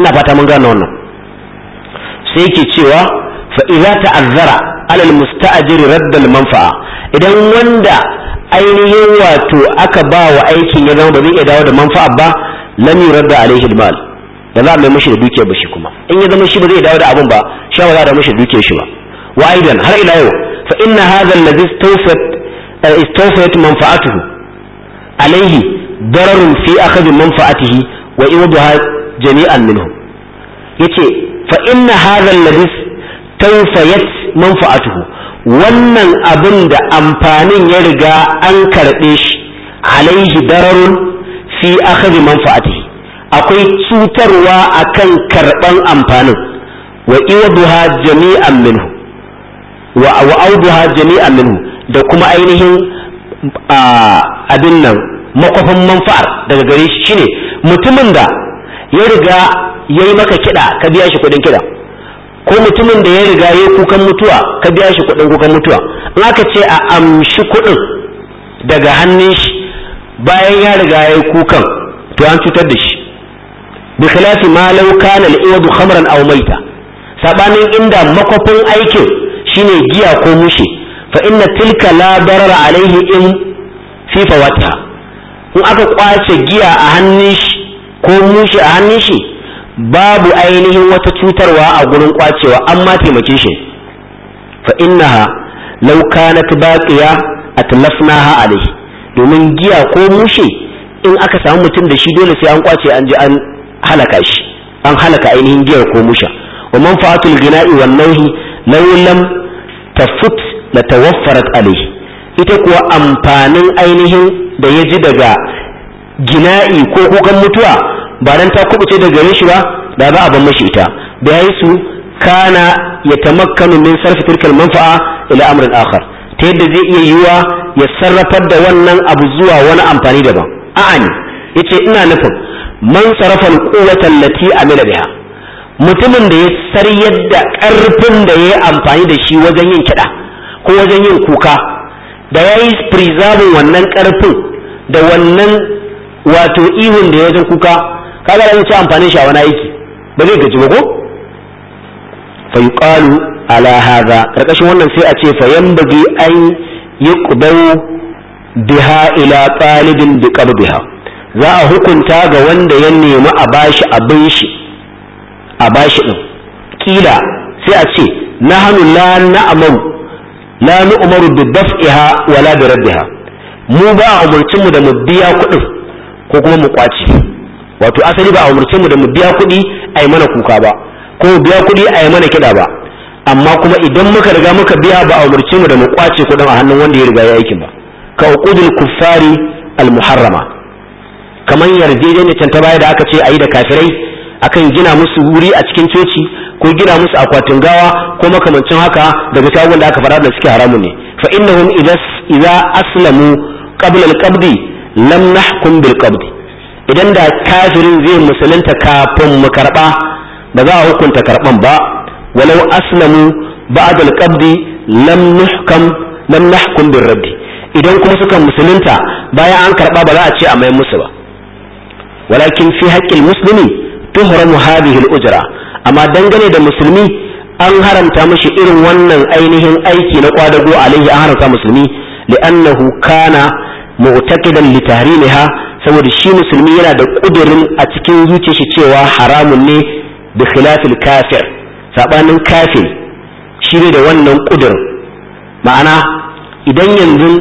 ina fata mun gane wannan. sai yake cewa fa idza ta'azzara ala al-musta'jir radd al-manfa'a, idan wanda ainihin wato aka ba wa aikin ya zama ba zai iya dawo da manfa'a ba, lam yuradda alaihi al-mal, da za a mai mishi da dukiyar ba shi kuma in ya zama shi ba zai dawo da abun ba, shi ba za a mishi dukiyar shi ba. wa aidan har ila yau fa inna hadha alladhi istawfat istawfat manfa'atuhu alaihi dararun fi akhadh manfa'atihi wa iwadha jami'an minhu. yace fa inna hadha alladhi istawfat manfa'atuhu, wannan abin da amfanin ya riga an karbe shi, alaihi dararun fi akhadh manfa'atihi, akwai cutarwa akan karban amfanin, wa iwadha jami'an minhu wa auduha jami'an minhu, da kuma ainihin abin nan makwafin manfa'ar daga gare shi shine mutumin da ya riga ya yi maka kiɗa ka biya shi kuɗin kiɗa, ko mutumin da ya riga ya yi kukan mutuwa ka biya shi kuɗin kukan mutuwa. in aka ce a amshi kuɗin daga hannun shi bayan ya riga ya yi kukan, to an cutar da shi. bi khilafi ma law kana al-iwadu khamran aw maita, sabanin inda makwafin aikin shine giya ko mushe, fa inna tilka la darara alaihi in fi fawatiha. in aka kwace giya a hannun shi ko mushe a hannun shi, babu ainihin wata cutarwa a gurin kwacewa, amma taimake shi. fa innaha law kanat baqiya atlafnaha alaihi, domin giya ko mushe in aka samu mutum da shi dole sai an kwace an je an halaka shi, an halaka ainihin giyar ko musha. wa manfa'atul ghina'i wan nawhi law lam tafut la tawaffarat alayhi, ita kuwa amfanin ainihin da ya ji daga gina'i ko kukan mutuwa ba dan ta kubuce daga gare shi ba, da za a ban mashi ita, da yayi su kana yatamakkanu min sarfi tilkal manfa'a ila amrin akhar, ta yadda zai iya yiwa ya sarrafar da wannan abu zuwa wani amfani daban. a'ani yace ina nufin man sarafa al-quwwata allati amila biha, mutumin da ya saryar da ƙarfin da ya yi amfani da shi wajen yin kiɗa ko wajen yin kuka, da ya yi preserving wannan ƙarfin da wannan wato ihun da ya wajen kuka, kaga da ci amfanin shi a wani aiki ba zai gaji ba ko. fa yuqalu ala hadha, karkashin wannan sai a ce fa yanbaghi an yuqbalu biha ila talibin bi qabdiha, za a hukunta ga wanda ya nemi a bashi abin shi a bashi din. kila sai a ce nahnu la na'maru la nu'maru bi daf'iha wala bi raddiha, mu ba a umurcin mu da mu biya kuɗin ko kuma mu kwace. wato asali ba a umurcin mu da mu biya kuɗi ai mana kuka ba, ko mu biya kuɗi ai mana kiɗa ba, amma kuma idan muka riga muka biya ba a umurcin mu da mu kwace kuɗin a hannun wanda ya riga ya aikin ba. ka uqudul kuffari al muharrama, kaman yarjejeniyar can ta baya da aka ce ayi da kafirai akan gina musu wuri a cikin coci ko gina musu akwatin gawa ko makamancin haka, daga cikin da aka fara da suke haramun ne. fa innahum idza idza aslamu qabla al-qabdi lam nahkum bil qabdi, idan da kafirin zai musulunta kafin mu karba ba za a hukunta karban ba. walau aslamu ba'da al-qabdi lam nuhkam lam nahkum bil raddi, idan kuma suka musulunta bayan an karba ba za a ce a mai musu ba. walakin fi haqqil muslimi tuhramu hadhihi al-ujra, amma dangane da musulmi an haramta mishi irin wannan ainihin aiki na kwadago alaihi, an haramta musulmi li'annahu kana mu'taqidan li tahrimiha, saboda shi musulmi yana da kudirin a cikin zuciyar shi cewa haramun ne, bi khilafil kafir, sabanin kafir shi ne da wannan kudirin. ma'ana idan yanzu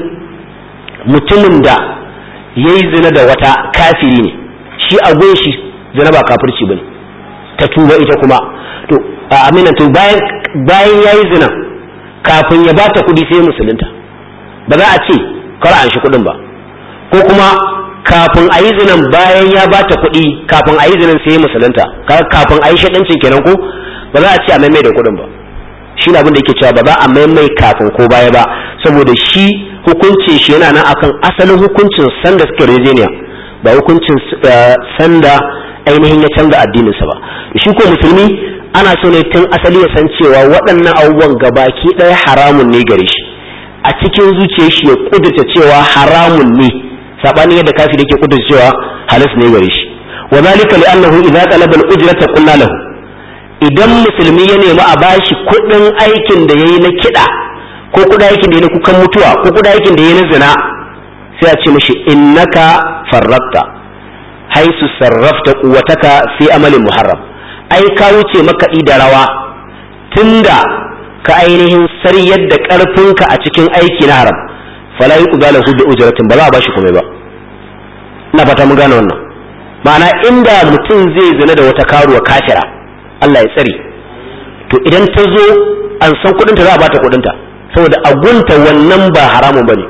mutumin da yayi zina da wata kafiri ne, shi a gun shi zina ba kafirci bane, ta tuba ita kuma to amina to bayan bayan yayi zina kafin ya bata kudi sai musulunta, ba za a ce kar an shi kudin ba, ko kuma kafin a yi zinan bayan ya bata kudi kafin a yi zinan sai musulunta, kafin a yi shaɗancin kenan ko ba za a ce a maimai da kudin ba. shi ne abin da yake cewa ba za a maimai kafin ko baya ba, saboda shi hukuncin shi yana nan akan asalin hukuncin sanda suke rejeniya, ba hukuncin sanda ainihin ya canza addininsa ba. shi ko musulmi ana so ne tun asali ya san cewa waɗannan abubuwan gabaki ɗaya haramun ne gare shi, a cikin zuciyar shi ya kudurta cewa haramun ne, saɓanin yadda kafiri yake kudurta cewa halas ne gare shi. wa zalika li'annahu idza talaba al-ujrata qulna lahu idan musulmi ya nemi a bashi kudin aikin da yayi na kida ko kudin aikin da yayi na kukan mutuwa ko kudin aikin da yayi na zina sai a ce mishi innaka farraqta haisu sarrafta quwwataka fi amalin muharram ai ka wuce makaɗi da rawa tunda ka ainihin sariyar da ƙarfinka a cikin aiki na haram fala yuqbalu bi ujratin ba za a bashi komai ba ina fata mun gane wannan ma'ana inda mutum zai zina da wata karuwa kafira Allah ya tsare to idan ta zo an san kudin ta za a bata kudin ta saboda a gunta wannan ba haramun bane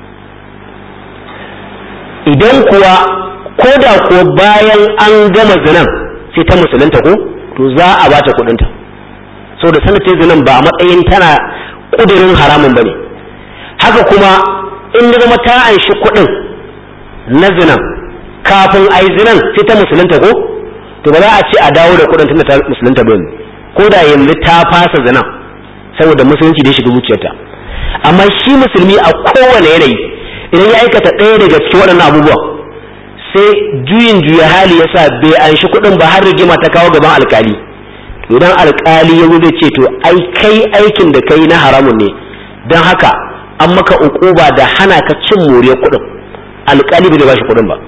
idan kuwa koda ko bayan an gama zinan sai ta musulunta ko to za a bata kudin ta saboda sanin ta zinan ba a matsayin tana kudirin haramun bane haka kuma in da zama ta anshi kudin na zinan kafin a yi zinan sai ta musulunta ko to ba za a ce a dawo da kudin tunda ta musulunta ba ne ko da yanzu ta fasa zinan saboda musulunci da ya shiga zuciyarta amma shi musulmi a kowane yanayi idan ya aikata ɗaya daga cikin waɗannan abubuwan sai juyin juya hali yasa bai anshi kudin ba har rigima ta kawo gaban alkali idan alkali ya zai ce to ai kai aikin da kai na haramun ne don haka an maka ukuba da hana ka cin moriyar kudin alkali bai bashi kudin ba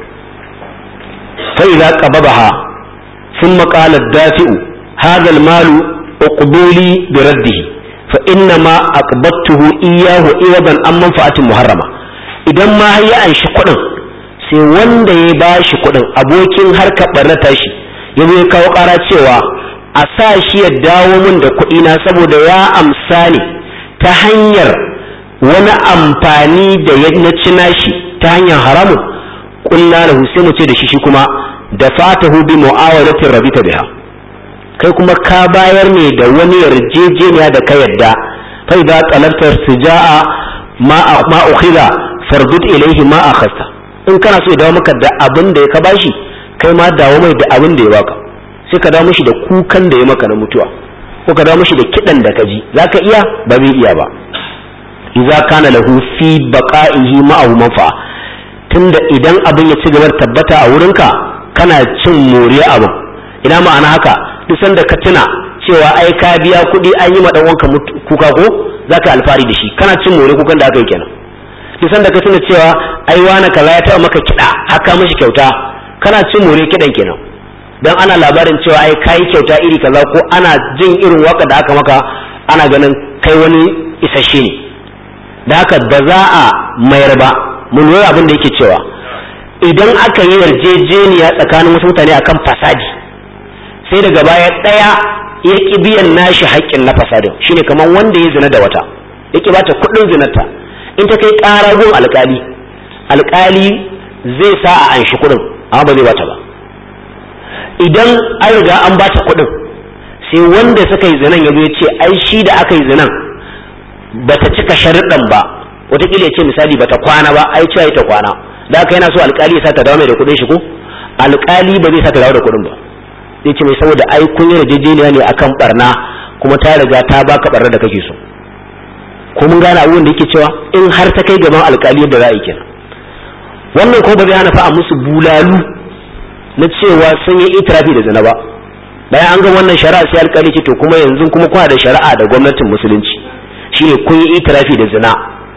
fa idza qababaha thumma qala ad-dafi'u hadha al-malu uqbuli bi raddihi fa inna ma aqbattuhu iyyahu iwadan an manfa'atin muharrama idan ma har ya anshi kudin sai wanda ya bashi kudin abokin harkar barnata shi yazo ya kawo ƙara cewa a sa shi ya dawo min da kuɗi na saboda ya amsa ne ta hanyar wani amfani da ya na cina shi ta hanyar haramun kullu lahu sai mu ce da shi shi kuma da fatahu bi mu'awalatin rabita biha kai kuma ka bayar ne da wani yarjejeniya da ka yadda fa idza talabta sijaa ma ma ukhidha fardud ilayhi ma akhasta in kana so ya dawo maka da abin da ya ka bashi kai ma dawo mai da abin da ya baka sai ka dawo mishi da kukan da ya maka na mutuwa ko ka dawo mishi da kidan da ka ji zaka iya ba zai iya ba idza kana lahu fi baqa'ihi ma'ahu manfa'a tunda idan abin ya ci gaba da tabbata a wurinka kana cin moriya abin ina ma'ana haka duk sanda ka tuna cewa ai ka biya kuɗi an yi ma dan wanka kuka ko zaka alfari da shi kana cin moriya kukan da aka yi kenan duk sanda ka tuna cewa ai wani kaza ya taɓa maka kiɗa haka mishi kyauta kana cin moriya kiɗan kenan dan ana labarin cewa ai kai kyauta iri kaza ko ana jin irin waka da aka maka ana ganin kai wani isasshe ne da haka ba za a mayar ba mun lura abin da yake cewa idan aka yi yarjejeniya tsakanin wasu mutane akan fasadi sai daga baya daya ya ki biyan nashi haƙƙin na fasadin shine kamar wanda ya zina da wata ya ki bata kuɗin zinarta in ta kai ƙara gun alƙali alƙali zai sa a anshi kuɗin amma ba zai bata ba idan an riga an bata kuɗin sai wanda suka yi zinan ya zo ya ce ai shi da aka yi zinan bata cika sharuɗan ba wataƙila ya ce misali bata kwana ba ai cewa ita kwana da aka yana so alƙali ya sa ta dawo mai da kuɗin shi ko alƙali ba zai sa ta dawo da kuɗin ba zai ce mai saboda ai kun yi yarjejeniya ne akan barna kuma ta riga ta baka barna da kake so ko mun gane abubuwan da yake cewa in har ta kai gaban alƙali yadda za a yi kenan wannan ko ba zai hana fa a musu bulalu na cewa sun yi itirafi da zina ba bayan an ga wannan shari'a sai alƙali ce to kuma yanzu kuma kuna da shari'a da gwamnatin musulunci shine kun yi itirafi da zina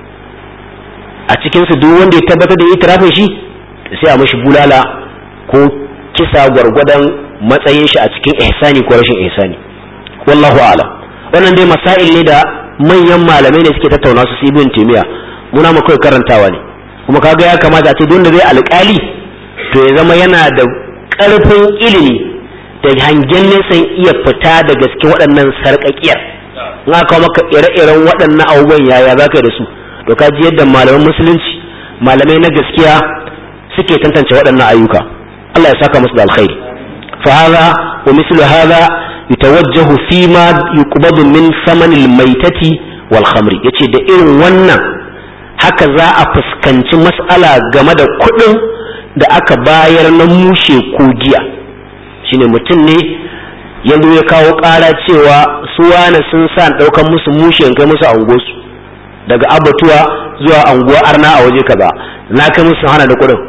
a cikin su duk wanda ya tabbatar da itirafin shi sai a mashi bulala ko kisa gwargwadon matsayin shi a cikin ihsani ko rashin ihsani wallahu a'lam wannan dai masail ne da manyan malamai ne suke tattauna su ibn taymiya muna mu kai karantawa ne kuma kaga ya kamata a ce duk wanda zai alƙali to ya zama yana da ƙarfin ilimi da hangen nesan iya fita da gaske waɗannan sarƙaƙiyar in aka kawo maka ire-iren waɗannan abubuwan yaya za ka yi da su to ka ji yadda malaman musulunci malamai na gaskiya suke tantance waɗannan ayyuka Allah ya saka musu da alkhairi fa hadha wa mislu hadha yatawajjahu fi ma yuqbadu min thaman al-maytati wal khamri yace da irin wannan haka za a fuskanci mas'ala game da kuɗin da aka bayar na mushe ko giya shine mutum ne yanzu ya kawo ƙara cewa su wane sun sa ɗaukan musu mushe in kai musu angosu daga abatuwa zuwa anguwa arna a waje kaza na kai musu hana da kuɗin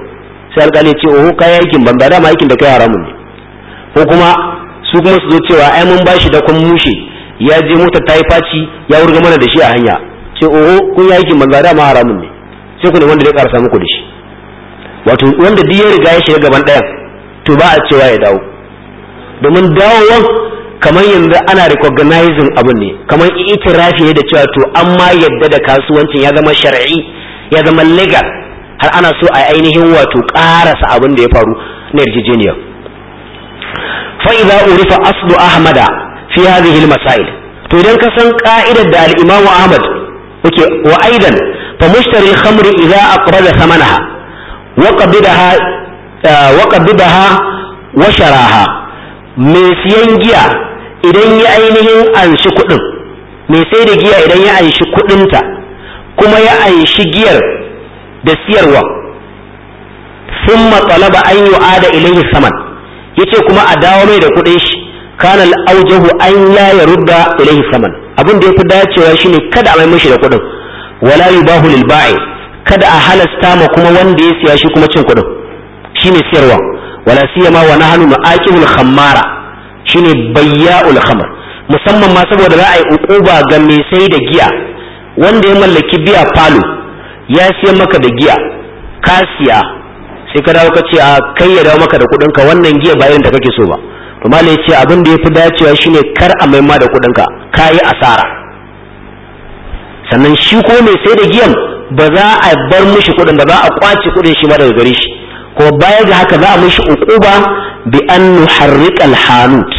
sai alƙali ya ce oho kai aikin banza dama aikin da kai haramun ne. Ko kuma su kuma su zo cewa ai mun bashi da kun mushe ya je motar ta yi faci ya wurga mana da shi a hanya, ce oho kun yi aikin banza dama haramun ne, sai ku ne wanda zai karasa muku da shi. Wato wanda duk ya riga ya shiga gaban ɗayan to ba a cewa ya dawo, domin dawowan kamar yanzu ana recognizing abin ne, kamar itirafi ne da cewa to an ma yadda da kasuwancin ya zama shar'i ya zama legal, har ana so a ainihin wato karasa abin da ya faru na yarjejeniya. fa idza urifa aslu ahmada fi hadhihi al-masail, to idan ka san ka'idar da al-imam ahmad yake wa aidan fa mushtari al-khamr idza aqrada thamanaha wa qabidaha wa qabidaha wa sharaha, mai siyan giya idan ya ainihin anshi kudin, mai sai da giya idan ya anshi kudinta kuma ya anshi giyar da siyarwa, thumma talaba an yu'ada ilayhi saman, yace kuma a dawo mai da kudin shi, kana al-awjahu an la yarudda ilayhi saman, abin da yafi dacewa shine kada a mai mishi da kudin, wala yubahu lil ba'i, kada a halasta ma kuma wanda ya siya shi kuma cin kudin shine siyarwa, wala siyama wa nahnu nu'aqibul khammara shine bayya'ul khamr, musamman ma saboda za a yi uquba ga mai sai da giya wanda ya mallaki biya falo ya siya maka da giya ka siya sai ka dawo ka ce a kai ya dawo maka da kudin ka, wannan giya ba irin da kake so ba, to malai ce abin da yafi dacewa shine kar a maima da kudin ka, kai asara. Sannan shi ko mai sai da giyan ba za a bar mishi kudin ba, za a kwace kudin shi ma daga gare shi, ko baya ga haka za a mishi uquba bi an nuharriqa al-hanut.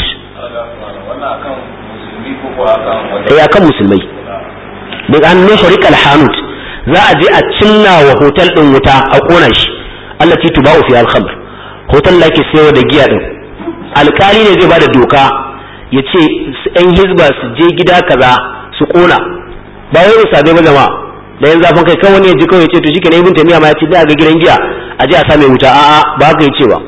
sai akan musulmai bi an nuharriqa al-hanut, za a je a cinna wa hotel din wuta a kona shi, allati tuba'u fi al-khamr, hotel da ke sayar da giya din. Alkali ne zai bada doka ya ce yan hizba su je gida kaza su kona, ba wai usabe ba jama'a da yan zafin kai kan wani ya ji kawai ya ce to shikenan ibn taymiya ma ya ce da ga gidan giya a je a sa mai wuta, a'a ba haka yace ba.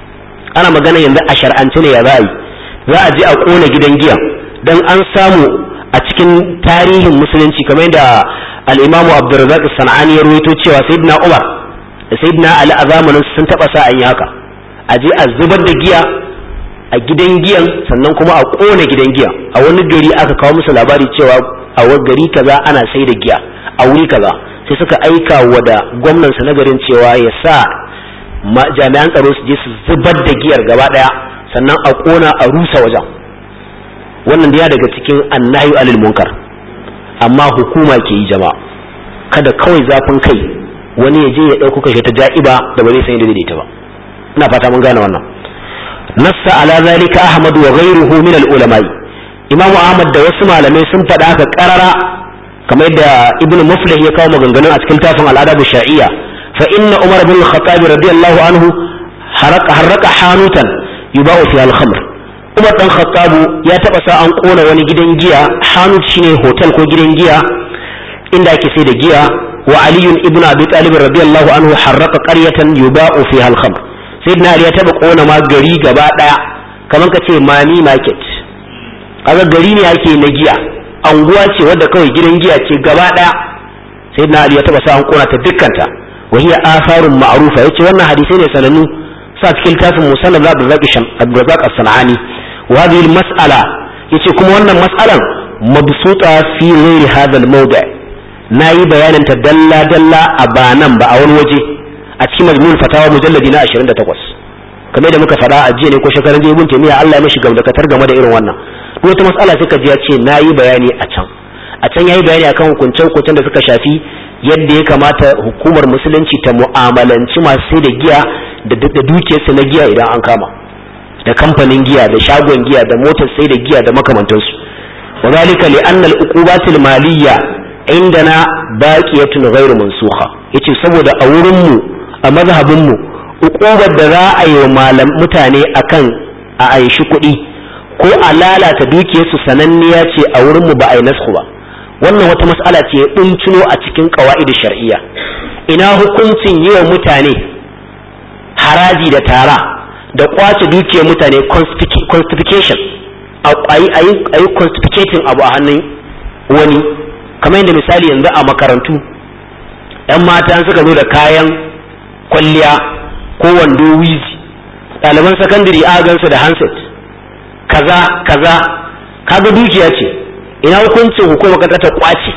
Ana magana yanzu a shar'ance ne ya za a yi, za a je a kona gidan giya dan an samu a cikin tarihin musulunci kamar yadda al-imamu Abdurrazzaq as-San'ani ya rawaito cewa sayyidina Umar da sayyidina Ali a zamanin sun taba sa an yi haka, a je a zubar da giya a gidan giyan sannan kuma a kona gidan giya. A wani gari aka kawo musu labari cewa a wani gari kaza ana sai da giya a wuri kaza, sai suka aika wa da gwamnan sa na garin cewa ya sa jami'an tsaro su je su zubar da giyar gaba daya sannan a kona a rusa wajen. Wannan da ya daga cikin annahyu alil munkar, amma hukuma ke yi jama'a, kada kawai zafin kai wani ya je ya dauko kashe ta ja'iba da ba zai san yadda zai ta ba. Ina fata mun gane wannan. Nassa ala zalika Ahmad wa ghayruhu min al-ulama, Imam Ahmad da wasu malamai sun faɗa haka qarara, kamar yadda Ibn Muflih ya kawo maganganun a cikin tafin al-Adab ash-Shar'iyya, fa inna Umar ibn al-Khattab radiyallahu anhu haraka haraka hanutan yuba'u fi al-khamr. Umar dan Khattab ya taba sa an kona wani gidan giya, hanut shine hotel ko gidan giya inda ake sai da giya, wa Ali ibn Abi Talib radiyallahu anhu haraka qaryatan yuba'u fiha al-khamr. Sayyidina Ali ya taba kona ma gari gaba daya, kamar ka ce Mani market, kaga gari ne ake na giya, anguwa ce wadda kawai gidan giya ce gaba daya. Sayyidina Ali ya taba sa an kona ta dukkanta, wa hiya atharun ma'rufa, yace wannan hadisi ne sanannu sa cikin tafin musannad Abdurrazzaq as-San'ani. wa hadhihi al-mas'ala yace kuma wannan mas'alan mabsuta fi ghairi hadha al-mawdi', nayi bayanin ta dalla dalla a banan ba a wani waje a cikin majmu'ul fatawa mujalladi na ashirin da takwas, kamar da muka fada a jiya ne ko shekaran jiya ibn Taymiyyah Allah ya mishi gamdakatar game da irin wannan. Ko wata mas'ala suka ji ya ce nayi bayani a can a can yayi bayani akan hukuncen hukuncen da suka shafi yadda ya kamata hukumar musulunci ta mu'amalanci masu sai da giya da dukiyarsu na giya idan an kama, da kamfanin giya da shagon giya da motar sai da giya da makamantansu. wa zalika li anna al-uqubat al-maliyya indana baqiyatun ghayr mansukha, yace saboda a wurin mu a mazhabin mu uqubar da za a yi wa malam mutane akan a aishi kuɗi ko a lalata dukiyarsu sananniya ce a wurin mu ba a yi nasku ba. Wannan wata mas'ala ce ya ɗincuno a cikin qawaid shar'iyya. Ina hukuncin yi wa mutane haraji da tara da kwace dukiyar mutane constification, a yi constificating abu a hannun wani, kamar yadda misali yanzu a makarantu ‘yan mata suka zo da kayan kwalliya ko wando wizi, ɗaliban sakandare a gansu da handset kaza kaza, kaga dukiya ce. Ina hukuncin hukumar makaranta ta kwace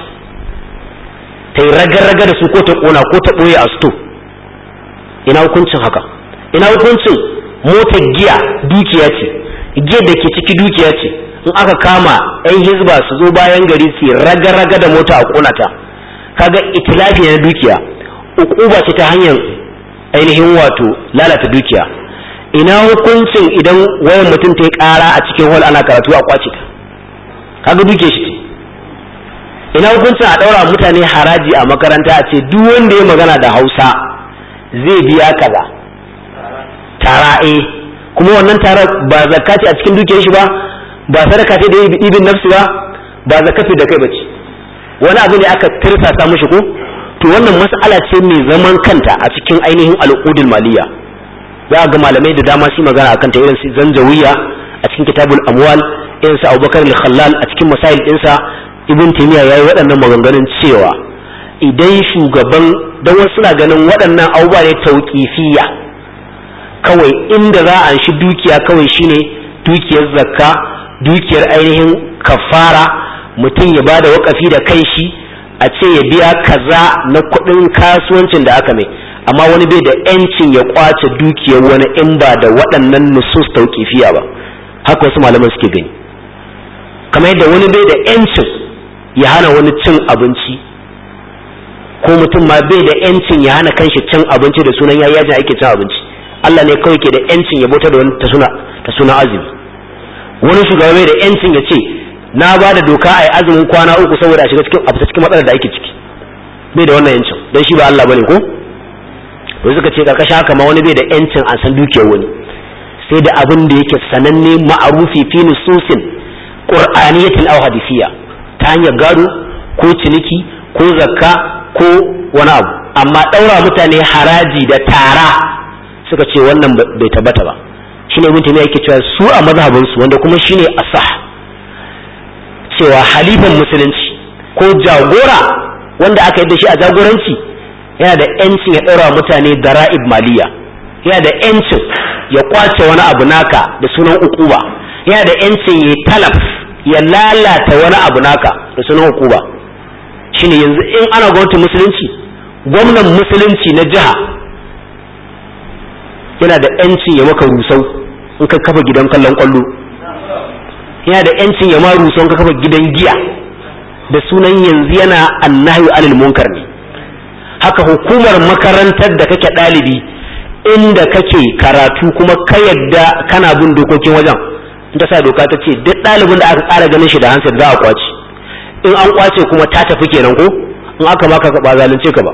ta yi raga-raga da su ko ta kona ko ta ɓoye a sto? Ina hukuncin haka? Ina hukuncin motar giya dukiya ce, giyar da ke ciki dukiya ce, in aka kama yan hizba su zo bayan gari su raga-raga da mota a kona ta, kaga itilafi na dukiya, ukuba ce ta hanyar ainihin wato lalata dukiya. Ina hukuncin idan wayan mutum ta yi ƙara a cikin hall ana karatu a kwace ta, kaga duke shi ce. Ina hukuncin a ɗaura mutane haraji a makaranta a ce duk wanda ya magana da Hausa zai biya kaza tara, eh kuma wannan tara ba zakka ce a cikin dukiyar shi ba, ba sadaka ce da ibin nafsi ba, ba zakafi da kai bace, wani abu ne aka tirsasa mishi ko. To wannan mas'ala ce mai zaman kanta a cikin ainihin al'udul maliya. Za ga malamai da dama su magana akan ta, irin su Zanjawiya a cikin kitabul amwal, irin su Abubakar al-Khallal a cikin masail ɗinsa, Ibn Taymiyyah yayi waɗannan maganganun cewa idan shugaban, dan wasu suna ganin waɗannan abubuwa ne tauqifiyya, kawai inda za a shi dukiya kawai shine dukiyar zakka, dukiyar ainihin kafara, mutum ya bada wakafi da kai shi a ce ya biya kaza na kuɗin kasuwancin da aka mai, amma wani bai da yancin ya kwace dukiyar wani in ba da waɗannan nusus tauqifiyya ba. Haka wasu malaman suke gani. Kamar yadda wani bai da yancin ya hana wani cin abinci, ko mutum ma bai da yancin ya hana kanshi cin abinci da sunan yayi yajin ake cin abinci. Allah ne kawai ke da yancin ya bauta da wani ta suna ta suna azumi. Wani shugaba bai da yancin ya ce na ba da doka a yi azumin kwana uku saboda a shiga cikin a fita cikin matsalar da ake ciki, bai da wannan yancin, dan shi ba Allah bane ko. To suka ce karkashin haka ma wani bai da yancin an san dukiyar wani, sai da abin da yake sananne ma'arufi fi nususin qur'aniyatin aw hadisiyya, ta hanyar gado ko ciniki ko zakka ko wani abu. Amma daura mutane haraji da tara suka ce wannan bai tabbata ba. Shine ibn Taymiyyah yake cewa su a mazhabin su, wanda kuma shine asah, cewa halifan musulunci ko jagora wanda aka yi da shi a jagoranci yana da yancin ya daura mutane dara'ib maliya, yana da yancin ya kwace wani abu naka da sunan ukuba, yana da yancin ya talaf ya lalata wani abu naka da sunan ukuba. Shine yanzu in ana gwamnatin musulunci, gwamnan musulunci na jiha yana da yancin ya maka rusau in ka kafa gidan kallon kwallo, yana da yancin ya ma rusau in ka kafa gidan giya da sunan yanzu yana annahyu anil munkar ne. Haka hukumar makarantar da kake ɗalibi inda kake karatu kuma ka yadda kana bin dokokin wajen, in ta sa doka ta ce duk ɗalibin da aka ƙara ganin shi da handset za a kwace, in an kwace kuma ta tafi kenan ko, in aka baka ba zalunce ka ba,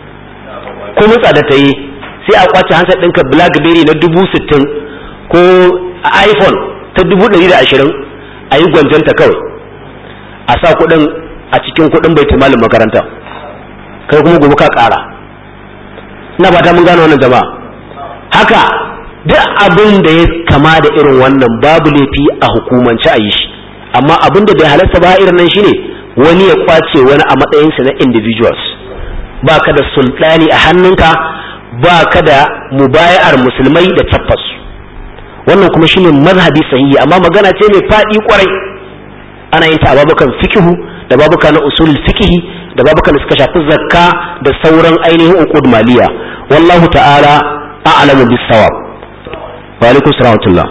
ko mutsa da ta yi sai a kwace handset ɗinka Blackberry na dubu sittin ko iPhone ta dubu ɗari da ashirin a yi gwanjanta kawai a sa kuɗin a cikin kuɗin baitul malin makaranta, kai kuma gobe ka ƙara. Ina ba ta mun gano wannan jama'a. Haka duk abin da ya kama da irin wannan babu laifi a hukumance a yi shi, amma abin da bai halarta ba irin nan shine wani ya kwace wani a matsayinsa na individuals, ba ka da sultani a hannunka, ba ka da mubaya'ar musulmai da tabbas. Wannan kuma shine mazhabi sahihi, amma magana ce mai faɗi kwarai. Ana yin ta a babukan fikihu da babuka na usulul fikihi da babukan da suka shafi zakka da sauran ainihin uqud maliya. Wallahu ta'ala a'lamu bis-sawab. Wa alaikum assalam.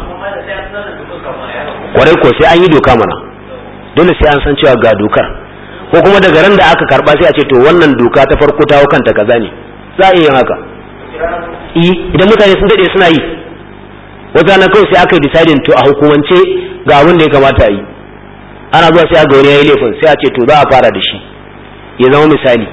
Kwarai ko sai an yi doka mana, dole sai an san cewa ga dokar, ko kuma daga ran da aka karba sai a ce to wannan doka ta farko ta kanta kaza ne, za a iya yin haka. Idan mutane sun dade suna yi, wata na kawai sai aka yi deciding to a hukumance ga abin da ya kamata a yi, ana zuwa sai a ga wani ya yi laifin sai a ce to za a fara da shi ya zama misali.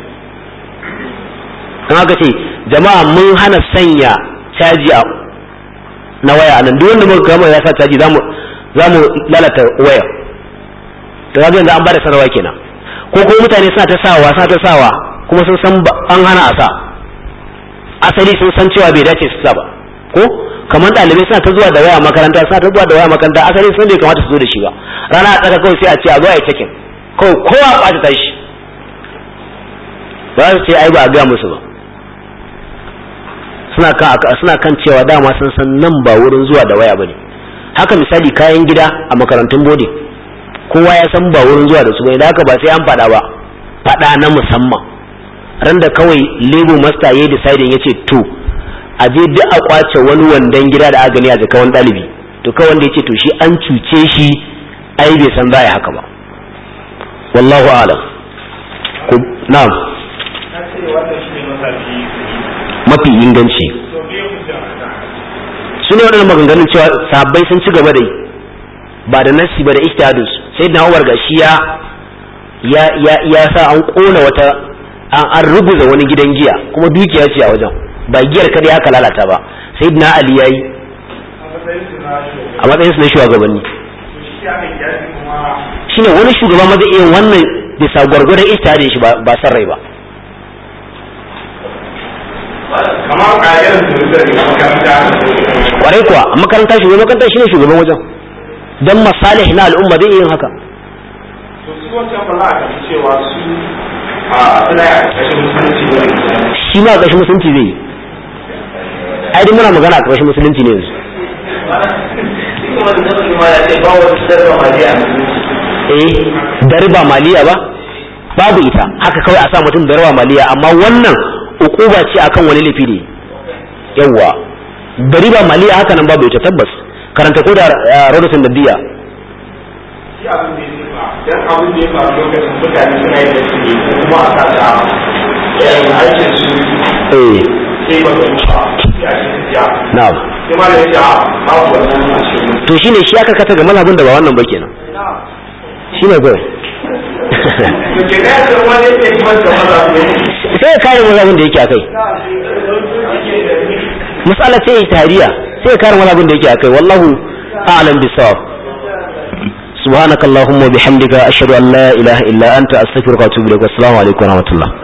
Kan aka ce jama'a mun hana sanya caji a na waya nan, duk wanda muka gama ya sa caji za mu lalata waya, to yanzu yanzu an bada sanarwa kenan. Ko kuma mutane suna ta sawa suna ta sawa kuma sun san an hana a sa, asali sun san cewa bai dace su sa ba, ko kamar ɗalibai suna ta zuwa da waya makaranta suna ta zuwa da waya makaranta asali sun bai kamata su zo da shi ba, rana a tsaka kawai sai a ce a zo a yi cikin kawai kowa a ɓata tashi, ba su ce ai ba a gaya musu ba. suna kan suna kan cewa dama sun san nan ba wurin zuwa da waya bane. Haka misali kayan gida a makarantun bode kowa ya san ba wurin zuwa da su bane, da haka ba sai an faɗa ba, faɗa na musamman. Ran da kawai label master ya decide ya ce to a je duk a kwace wani wandan gida da aka gani a jaka wani ɗalibi, to kawai wanda ya ce to shi an cuce shi ai bai san za a yi haka ba. Wallahu a'lam. Na'am. Mafi inganci su ne waɗannan maganganun cewa sabbai sun ci gaba da yi ba da nasi ba da ijtihadus. sai na Umar gashi ya ya ya sa an kona wata an an rubuza wani gidan giya kuma dukiya ce a wajen, ba giyar kada aka lalata ba. sai na Ali yayi a matsayin su na shugabanni, shine wani shugaba ma zai iya wannan bisa gwargwadon ijtihadin shi ba san rai ba. kamar a irin da makaranta kwarai kuwa a makaranta shi makaranta shi ne shugaban wajen don masalih na al'umma zai yin haka. to su wancan ba za a tafi cewa su a suna a ƙarshen musulunci ne, shi ma a ƙarshen musulunci zai yi. ai dai muna magana a ƙarshen musulunci ne yanzu. eh darba maliya ba babu ita haka kawai a sa mutum darba maliya, amma wannan ukuba ce akan wani laifi ne. yawwa dariba maliya haka nan babu ita tabbas, karanta ko da rawdatun nabiyya. shi abin da ya faru dan abin da ya faru lokacin mutane suna yin da su kuma a sa ta yayin aikin su eh sai ba su ba ya ce ya na'am sai ma da ya ce babu wannan a cikin to shine shi aka kata ga mazhabin da ba wannan ba kenan shine kawai to ke ga da wani yake kuma da mazhabin sai ya kare mazhabin da yake akai. mas'ala ce ijtihadiyya sai ya kare mazhabin da yake akai. wallahu a'lam bis-sawab. subhanakallahumma wa bihamdika ashhadu an la ilaha illa anta astaghfiruka wa atubu ilaik. assalamu alaikum wa rahmatullah.